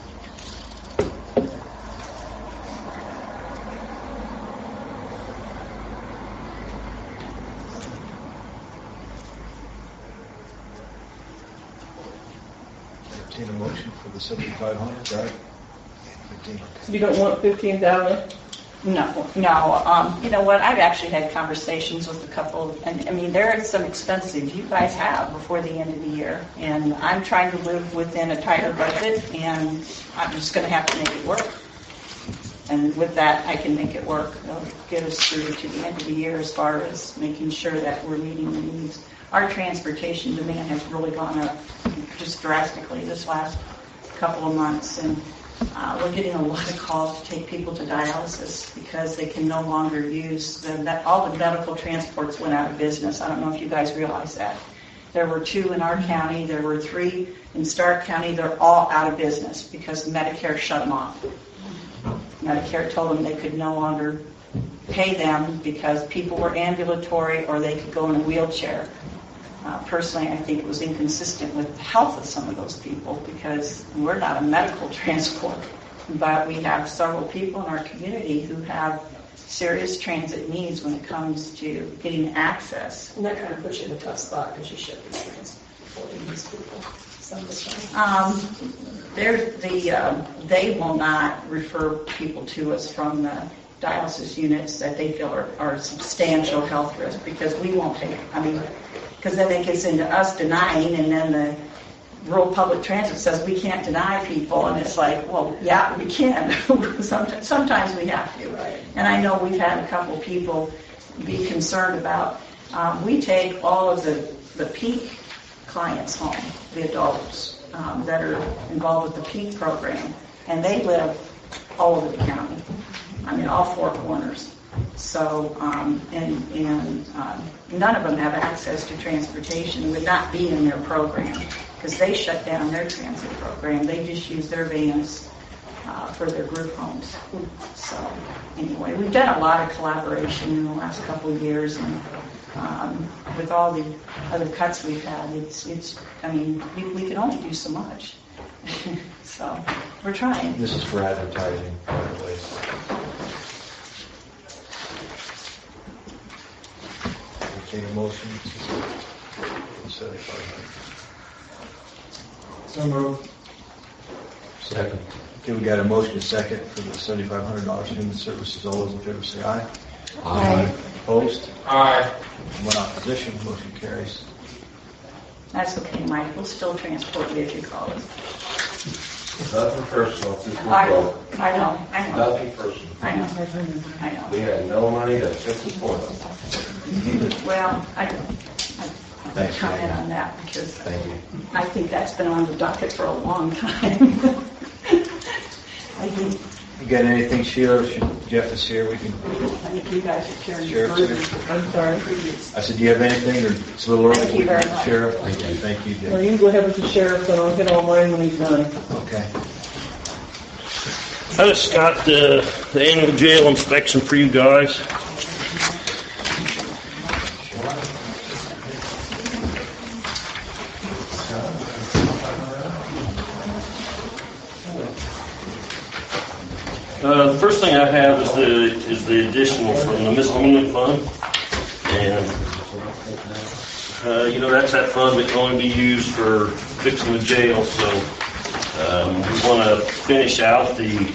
Entertain a motion for the seventy-five hundred, right? fifteen. You don't want fifteen thousand? no, no. Um, You know what, I've actually had conversations with a couple, and I mean, there are some expenses you guys have before the end of the year, and I'm trying to live within a tighter budget, and I'm just going to have to make it work. And with that, I can make it work. It'll get us through to the end of the year as far as making sure that we're meeting the needs. Our transportation demand has really gone up just drastically this last couple of months, and uh, we're getting a lot of calls to take people to dialysis because they can no longer use the, that all the medical transports went out of business. I don't know if you guys realize that. There were two in our county, there were three in Stark County. They're all out of business because Medicare shut them off. Medicare told them they could no longer pay them because people were ambulatory or they could go in a wheelchair. Uh, personally, I think it was inconsistent with the health of some of those people because we're not a medical transport, but we have several people in our community who have serious transit needs when it comes to getting access. And that kind of puts you in a tough spot because you should be transporting these people some of the time. Um, they're the, uh, they will not refer people to us from the dialysis units that they feel are, are substantial health risk because we won't take, I mean, because then it gets into us denying, and then the rural public transit says we can't deny people, and it's like, well, yeah, we can. sometimes, sometimes we have to. Right. And I know we've had a couple people be concerned about, um, we take all of the, the peak clients home, the adults um, that are involved with the peak program, and they live all over the county. I mean, all four corners. So, um, and, and um, none of them have access to transportation, would not be in their program because they shut down their transit program. They just use their vans uh, for their group homes. So, anyway, we've done a lot of collaboration in the last couple of years, and um, with all the other cuts we've had, it's, it's I mean, we, we can only do so much. So, we're trying. This is for advertising, by the way. Entertain a motion for the seventy-five hundred. So moved. Second. Okay, we got a motion and a second for the seventy-five hundred dollars human services. All those in favor say aye. Aye. Opposed? Aye. One opposition, motion carries. That's okay, Mike. We'll still transport you if you call us. Nothing personal, just I, go. I know, I know, Nothing personal. I know, I know. We had no money to fix the toilet. Well, I, I, I Thanks, comment Diana. on that because Thank you. I think that's been on the docket for a long time. I think, You got anything, Sheila? Jeff is here, we can, I think you guys are carrying the Sheriff's burden. here. I'm sorry. I said, do you have anything, or it's a little early? Thank you very much. Sheriff? Thank you. Thank you, Well, Jeff. you can go ahead with the sheriff, and I'll hit all mine when he's done. Okay. I just got the, the annual jail inspection for you guys. Uh, the first thing I have is the is the additional from the miscellaneous fund, and uh, you know that's that fund that can only be used for fixing the jail. So um, we want to finish out the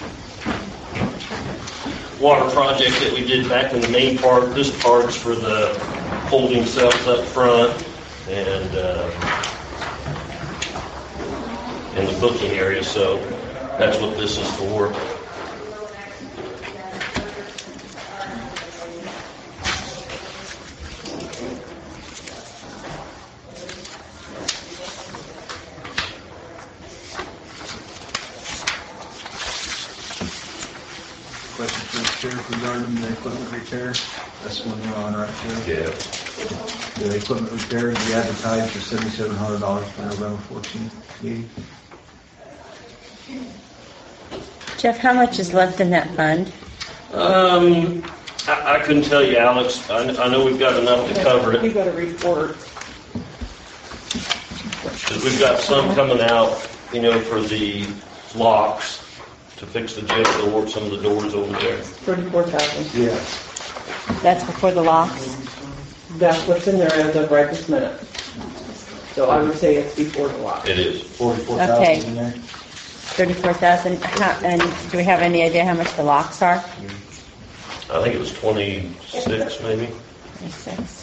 water project that we did back in the main part. This part's for the holding cells up front and uh, and the booking area. So that's what this is for. sheriff regarding the equipment repair? That's one we're on right there. Yeah. The equipment repair, we advertised for seventy-seven hundred dollars for November fourteenth meeting. Jeff, how much is left in that fund? Um, I, I couldn't tell you, Alex. I, I know we've got enough to cover You it. got a report. Because we've got some coming out, you know, for the locks to fix the jail door, some of the doors over there. Thirty-four thousand. Yeah. That's before the locks? That's what's in there as of right this minute. So I would say it's before the lock. It is. Forty-four Okay. thousand in there. thirty-four thousand. And do we have any idea how much the locks are? I think it was twenty-six, maybe. twenty-six.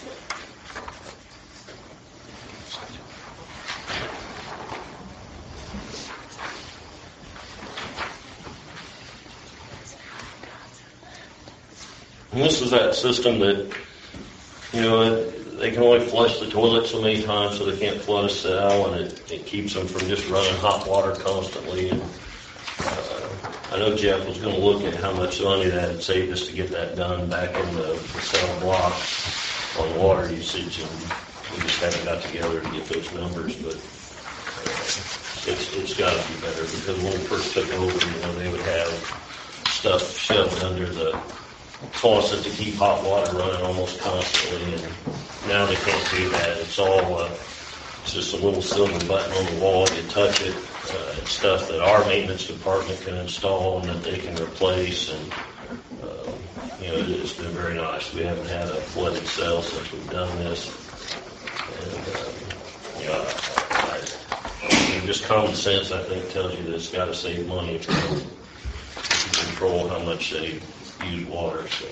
And this is that system that, you know, it, they can only flush the toilet so many times so they can't flood a cell, and it, it keeps them from just running hot water constantly. And uh, I know Jeff was going to look at how much money that had saved us to get that done back in the, the cell block on water usage, and we just haven't got together to get those numbers, but uh, it's, it's got to be better, because when we first took over, you know, they would have stuff shoved under the faucet to keep hot water running almost constantly, and now they can't do that. It's all uh, it's just a little silver button on the wall. You touch it. Uh, it's stuff that our maintenance department can install and that they can replace, and uh, you know, it's been very nice. We haven't had a flooded cell since we've done this, and uh, you know, I, I, I mean, just common sense, I think, tells you that it's got to save money if you, if you control how much they use water. So.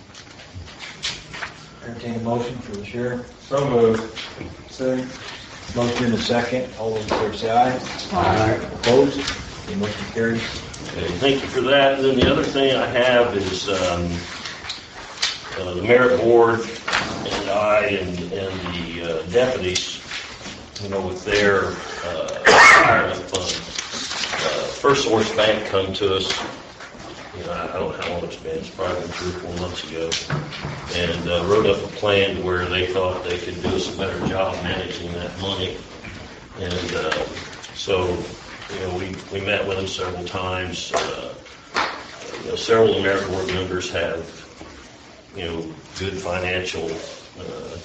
Entertain a motion for the sheriff. So moved. Second. Motion in a second. All those in favor say aye. Aye. Opposed? The motion carries. Okay, thank you for that. And then the other thing I have is um, uh, the merit board and I and, and the uh, deputies, you know, with their uh, retirement fund. Uh, First Source Bank come to us. You know, I don't know how long it's been, it's probably been three or four months ago, and uh, wrote up a plan where they thought they could do us a better job managing that money. And uh, so, you know, we, we met with them several times. Uh, you know, several American Board members have, you know, good financial uh,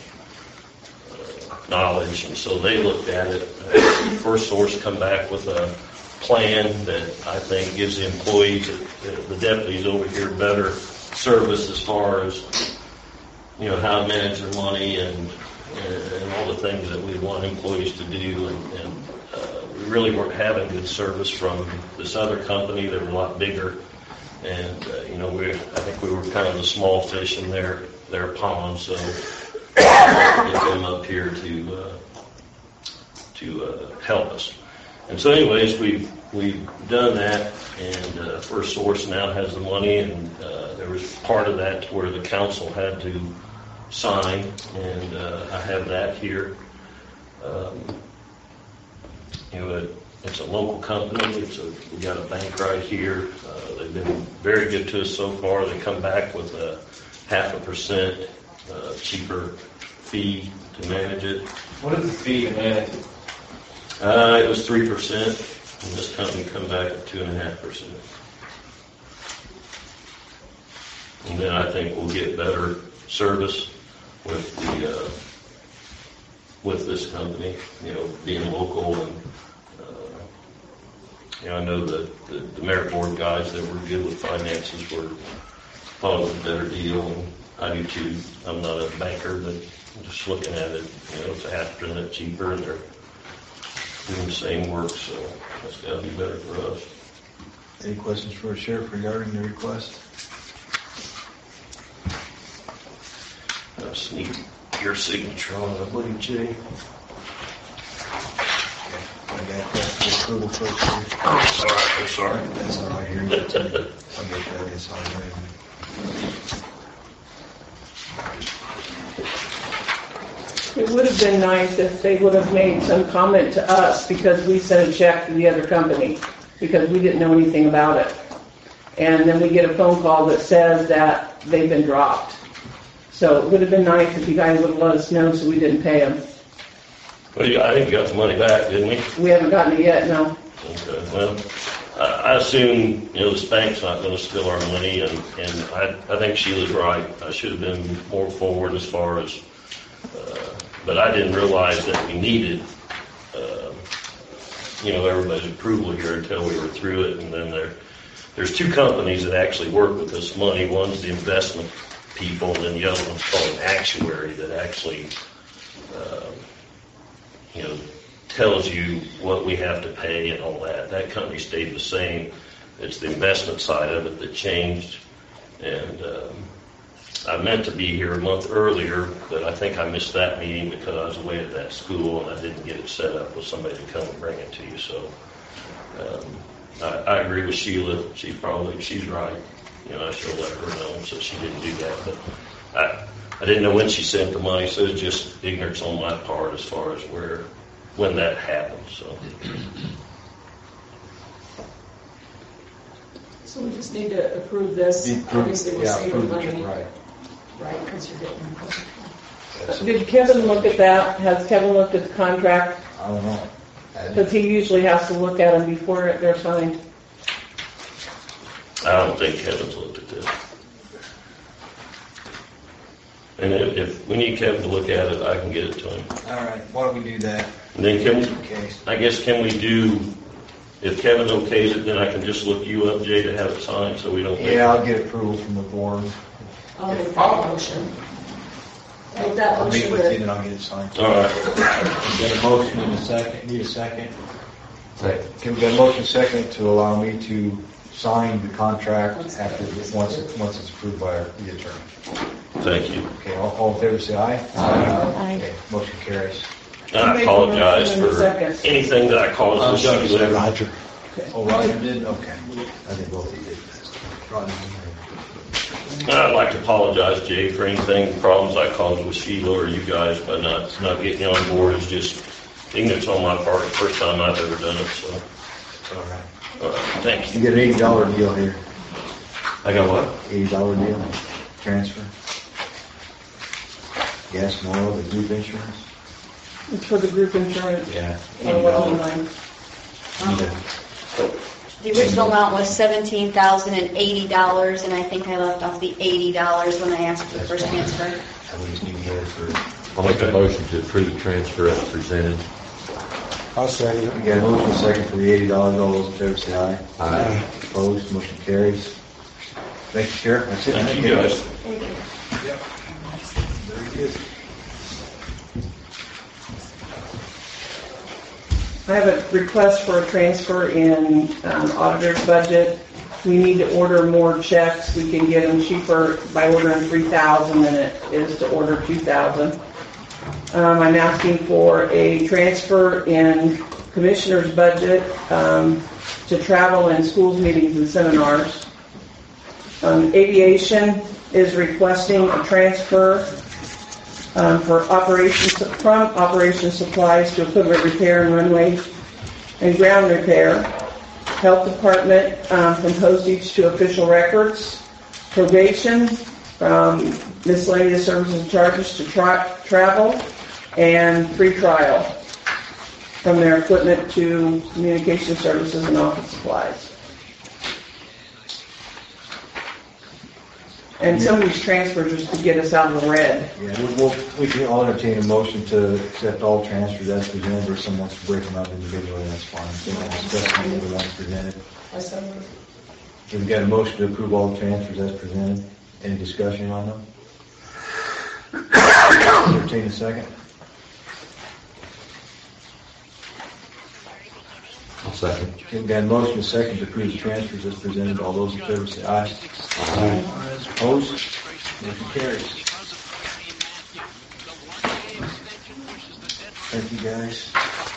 uh, knowledge, and so they looked at it. Uh, First Source come back with a plan that I think gives the employees, the deputies over here, better service as far as, you know, how to manage their money and and all the things that we want employees to do. And, and uh, we really weren't having good service from this other company. They were a lot bigger, and uh, you know, we I think we were kind of the small fish in their their pond. So get them up here to uh, to uh, help us. And so anyways, we've, we've done that, and uh, First Source now has the money, and uh, there was part of that where the council had to sign, and uh, I have that here. Um, you know, it, it's a local company. It's a, we got a bank right here. Uh, they've been very good to us so far. They come back with a half a percent uh, cheaper fee to manage it. What is the fee to manage it? Uh, it was three percent, and this company come back at two and a half percent. And then I think we'll get better service with the uh, with this company, you know, being local, and uh, you know, I know that the, the merit board guys that were good with finances were thought it was a better deal, and I do too. I'm not a banker, but I'm just looking at it, you know, it's a half percent cheaper, and they're doing the same work, so that's got to be better for us. Any questions for the sheriff regarding the request? I just need your signature on it, I believe, Jay. I got that for approval first. Oh, sorry, I'm sorry. That's all right, here you go, too. I'll get that, it's all right. It would have been nice if they would have made some comment to us, because we sent a check to the other company, because we didn't know anything about it. and then we get a phone call that says that they've been dropped. So it would have been nice if you guys would have let us know so we didn't pay them. Well, you- I think we got the money back, didn't we? We haven't gotten it yet, no. Okay, well, I I assume, you know, this bank's not gonna steal our money, and, and I, I think Sheila's right. I should have been more forward as far as, uh, but I didn't realize that we needed, uh, you know, everybody's approval here until we were through it, and then there, there's two companies that actually work with this money. One's the investment people, and then the other one's called an actuary that actually, uh, you know, tells you what we have to pay and all that. That company stayed the same. It's the investment side of it that changed. And um, I meant to be here a month earlier, but I think I missed that meeting because I was away at that school and I didn't get it set up with somebody to come and bring it to you. So um, I, I agree with Sheila. She's probably, she's right. You know, I should have let her know, so she didn't do that. But I, I didn't know when she sent the money, so it's just ignorance on my part as far as where, when that happened, so. So we just need to approve this. Obviously, we're Yeah, saving approve money. it, right. Right, because you're getting. Did Kevin look at that? Has Kevin looked at the contract? I don't know. Because he usually has to look at them before they're signed. I don't think Kevin's looked at this. And if, if we need Kevin to look at it, I can get it to him. All right, why don't we do that? And then can, Okay. I guess, can we do, if Kevin okays it, then I can just look you up, Jay, to have it signed, so we don't. Yeah, I'll get approval from the board. I'll make that motion. Make that I'll meet motion with you with, and I'll get it signed. All right. Got a motion and a second, need a second? Can we get a motion second to allow me to sign the contract after, once, it- once it's approved by the attorney? Thank you. Okay, all, all in favor say aye. Aye. Okay, motion carries. I apologize for anything that I caused this issue. Roger. Oh, Roger did? Okay. I think both of you did. Roger. I'd like to apologize, Jay, for anything, problems I caused with Sheila or you guys by not, not getting on board. It's just ignorance on my part, the first time I've ever done it, so. All right. All right, thank You you. get an eighty dollar deal here. I got what? Eighty dollar deal, transfer. Gas and oil, the group insurance. It's for the group insurance. Yeah. Oh, well, mine. The original amount was seventeen thousand eighty dollars, and I think I left off the eighty dollars when I asked for the first transfer. And we just need to get it for. I'll make a motion to approve the transfer as presented. I'll second it. We got a motion second for the eighty dollars. All those in favor say aye. Aye. Opposed, motion carries. Thank you, Sheriff. That's it. Thank you, guys. Very good. I have a request for a transfer in um, auditor's budget. We need to order more checks. We can get them cheaper by ordering three thousand than it is to order two thousand. Um, I'm asking for a transfer in commissioner's budget um, to travel and schools, meetings, and seminars. Um, Aviation is requesting a transfer um, for operations, from operation supplies to equipment repair and runway and ground repair. Health Department um, from postage to official records. Probation from miscellaneous services and charges to tra- travel. And free trial from their equipment to communication services and office supplies. And some of these transfers is to get us out of the red. Yeah, we- we'll, we can all entertain a motion to accept all transfers as presented, or someone wants to break them up individually, that's fine. So we'll discuss them the ones presented. I so moved. We've got a motion to approve all the transfers as presented. Any discussion on them? Entertain a second. I'll second. Okay, we've got a motion and a second to approve the transfers as presented. All those in favor say aye. Aye. Opposed? Motion carries. Thank you, guys.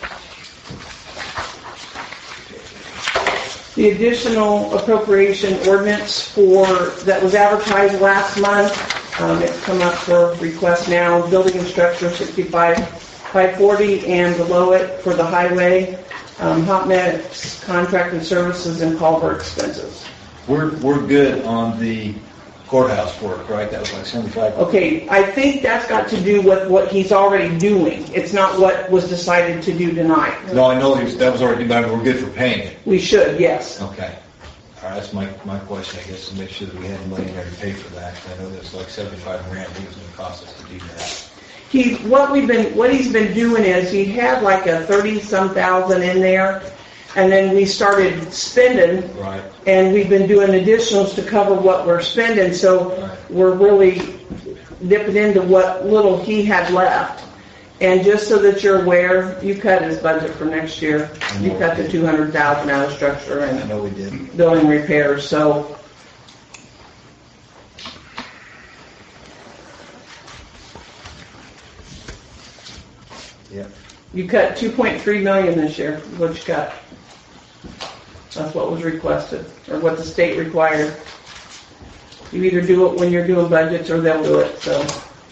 The additional appropriation ordinance for, that was advertised last month, um, it's come up for request now, building instructor sixty-five, five forty, and below it for the highway, um, hot mix, contracted services, and culvert expenses. We're, we're good on the courthouse work, right? That was like seventy-five. Okay, I think that's got to do with what he's already doing. It's not what was decided to do tonight. No, I know he was, that was already done, we're good for paying it. We should, yes. Okay. All right, that's my, my question, I guess, to make sure that we had the money there to pay for that. I know there's like seventy-five grand, it was gonna cost us to do that. He, what we've been, what he's been doing is he had like a thirty-some thousand in there, and then we started spending, Right. and we've been doing additionals to cover what we're spending, so Right. we're really dipping into what little he had left. And just so that you're aware, you cut his budget for next year. You cut the two hundred thousand out of structure I and know we did. building repairs, so. Yeah. You cut two point three million this year, is what you cut. That's what was requested, or what the state required. You either do it when you're doing budgets, or they'll do it, so.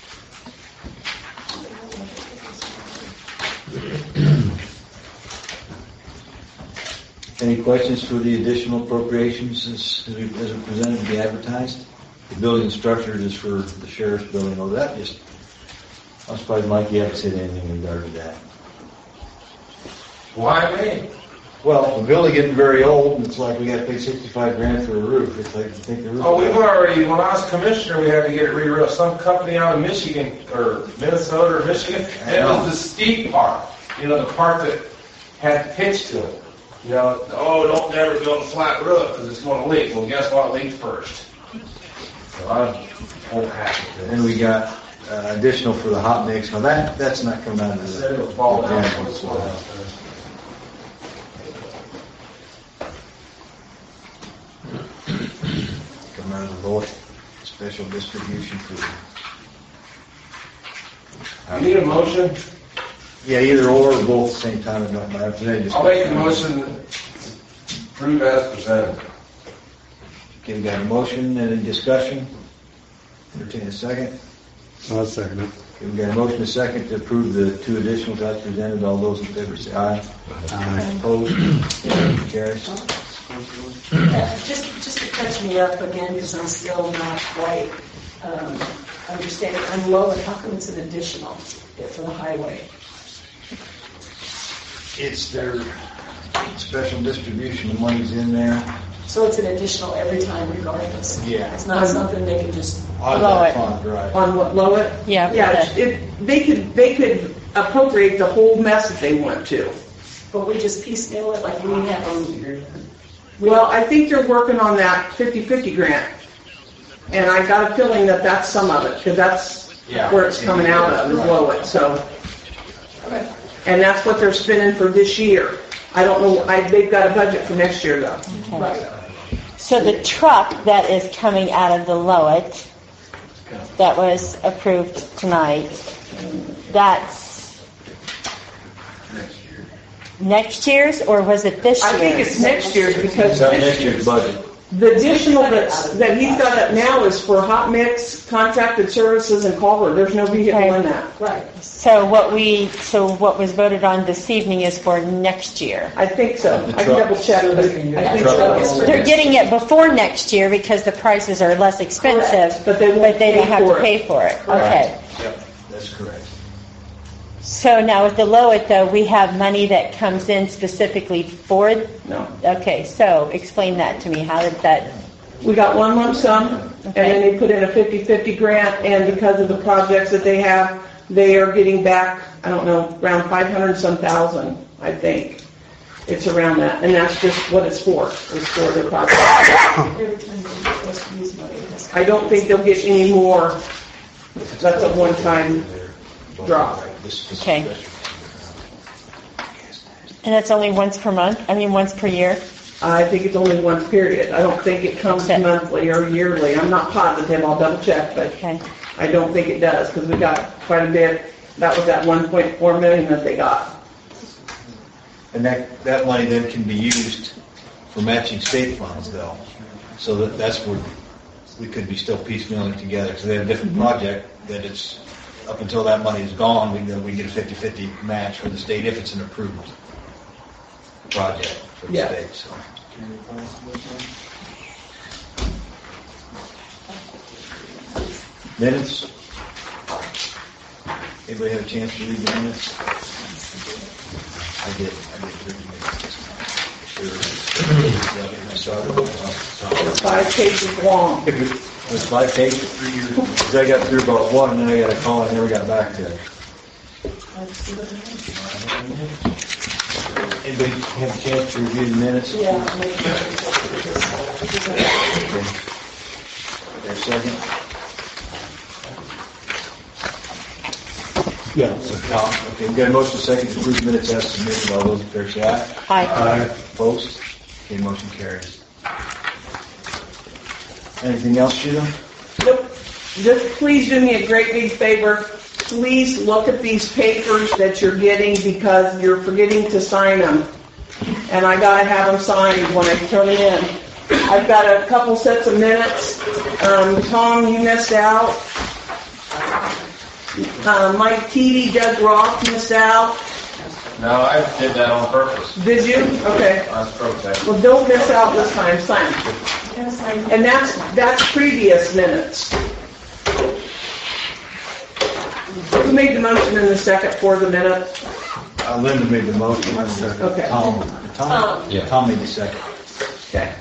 Any questions for the additional appropriations as, as we- as we presented to be advertised? The building structure is for the sheriff's building, or that just, I'm surprised Mike, you haven't said anything in regard to that. Why me? Well, the building getting very old, and it's like we gotta pay sixty-five grand for a roof. It's like, you think the roof. Oh, we've already, when I was commissioner, we had to get it re-roofed. Some company out of Michigan, or Minnesota or Michigan, and it was the steep part, you know, the part that had pitch to it. You know, oh, don't never build a flat roof because it's going to leak. Well, guess what? Leaked first. So I'm whole happy with this. And we got uh, additional for the hot mix. Now that, that's not coming out of the. Said it'll fall down Yeah, once in a while. Come out of the lowest special distribution for. You need a motion? Yeah, either or, or both at the same time, it don't matter. Today, just- I'll make a motion to approve as presented. Okay, we got a motion, any discussion? Entertain a second. I'll second it. Okay, we got a motion, a second to approve the two additionals as presented. All those in favor say aye. Aye. Opposed? Motion carries. Uh, Just, just to catch me up again, because I'm still not quite um, understanding. I'm low, and how come it's an additional for the highway? It's their special distribution, the money's in there. So it's an additional every time regardless? Yeah. It's not something they can just... Out of Low that it. fund, right. On what, low it? Yeah, Yeah, for the- it, they could, they could appropriate the whole mess if they want to. But we just piecemeal it like we have them... Well, I think they're working on that fifty-fifty grant. And I got a feeling that that's some of it, because that's Yeah. where it's coming out of, is low it, so. And that's what they're spending for this year. I don't know, I, they've got a budget for next year though. Right. So the truck that is coming out of the Lowit, that was approved tonight, that's next year's, or was it this year's? I think it's next year's because It's on next year's budget. the additional that's, that he's got up now is for hot mix, contracted services, and culvert. There's no vehicle in that. Right. So what we, so what was voted on this evening is for next year. I think so. I can double check, but I think Truck. so. They're getting it before next year because the prices are less expensive, Correct. But they won't but they don't pay have for to it. pay for it. Okay. Yep, that's correct. So now with the Lowit though, we have money that comes in specifically for, No. okay, so explain that to me. How did that, We got one lump sum, and then they put in a fifty-fifty grant, and because of the projects that they have, they are getting back, I don't know, around five hundred some thousand, I think. It's around that, and that's just what it's for, is for the project. Every time they're supposed to use money. that's- I don't think they'll get any more. That's a one-time drop. okay. And that's only once per month? I mean, once per year? I think it's only one period. I don't think it comes Okay. monthly or yearly. I'm not positive, I'll double check, but Okay. I don't think it does, because we got quite a bit. That was that one point four million that they got. And that, that money then can be used for matching state funds though. So that, that's where we could be still piecemealing together, because they have a different project that it's, up until that money is gone, we, we get a fifty-fifty match from the state if it's an approved project for the Yeah. state, so. Minutes? Anybody have a chance to read the minutes? I did, I did read the minutes. Sure. I started. It's five pages long. It was, it was five pages, three years, because I got through about one, and then I got a call, and never got back to it. Anybody have a chance to review the minutes? Yeah. There a second? Yeah. Tom, okay, we got a motion second to approve minutes as submitted. All those in favor say aye. Aye. Aye. Opposed? Okay, motion carries. Anything else, Sheila? Nope. Just please do me a great big favor. Please look at these papers that you're getting because you're forgetting to sign them. And I gotta have them signed when I turn it in. I've got a couple sets of minutes. Um, Tom, you missed out. Uh, Mike Teedy, Doug Roth missed out. No, I did that on purpose. Did you? Okay. That's protest. Well, don't miss out this time, sign. And that's, that's previous minutes. Who made the motion in the second for the minutes? Uh, Linda made the motion. Okay. Tom, Tom, Um, yeah, Tom made the second. Okay.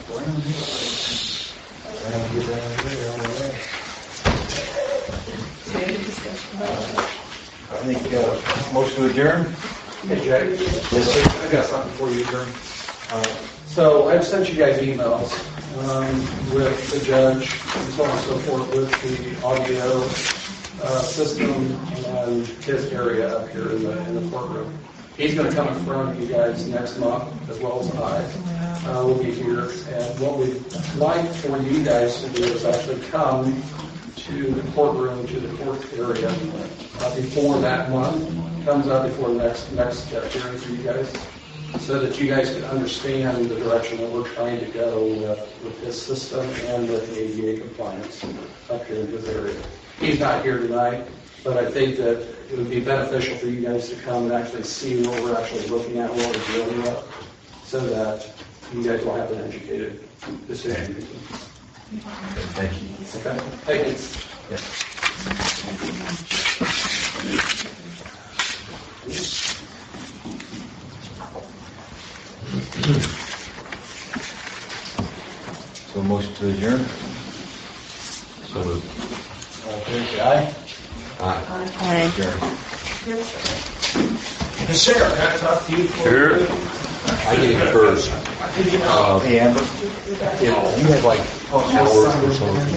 I think, uh, motion to adjourn? Hey, Jay. Yes, sir. I got something for you, Adjourn. Uh, So I've sent you guys emails um, with the judge and so on and so forth with the audio uh, system and his area up here in the, in the courtroom. He's going to come in front of you guys next month, as well as I. Uh, we'll be here. And what we'd like for you guys to do is actually come to the courtroom, to the court area uh, before that month comes up, before the next, next uh, hearing for you guys, so that you guys can understand the direction that we're trying to go with, with this system and with the A D A compliance up here in this area. He's not here tonight, but I think that it would be beneficial for you guys to come and actually see what we're actually looking at, what we're dealing with, so that you guys will have an educated decision. Thank you. Okay, thank you. Yeah. So motion to adjourn? So moved. All in favor, say aye. Aye. Aye. Adjourn. Hey, Sheriff, can I talk to you for Sure. I get it first. Uh, Hey, Amber, if you have like hours or something,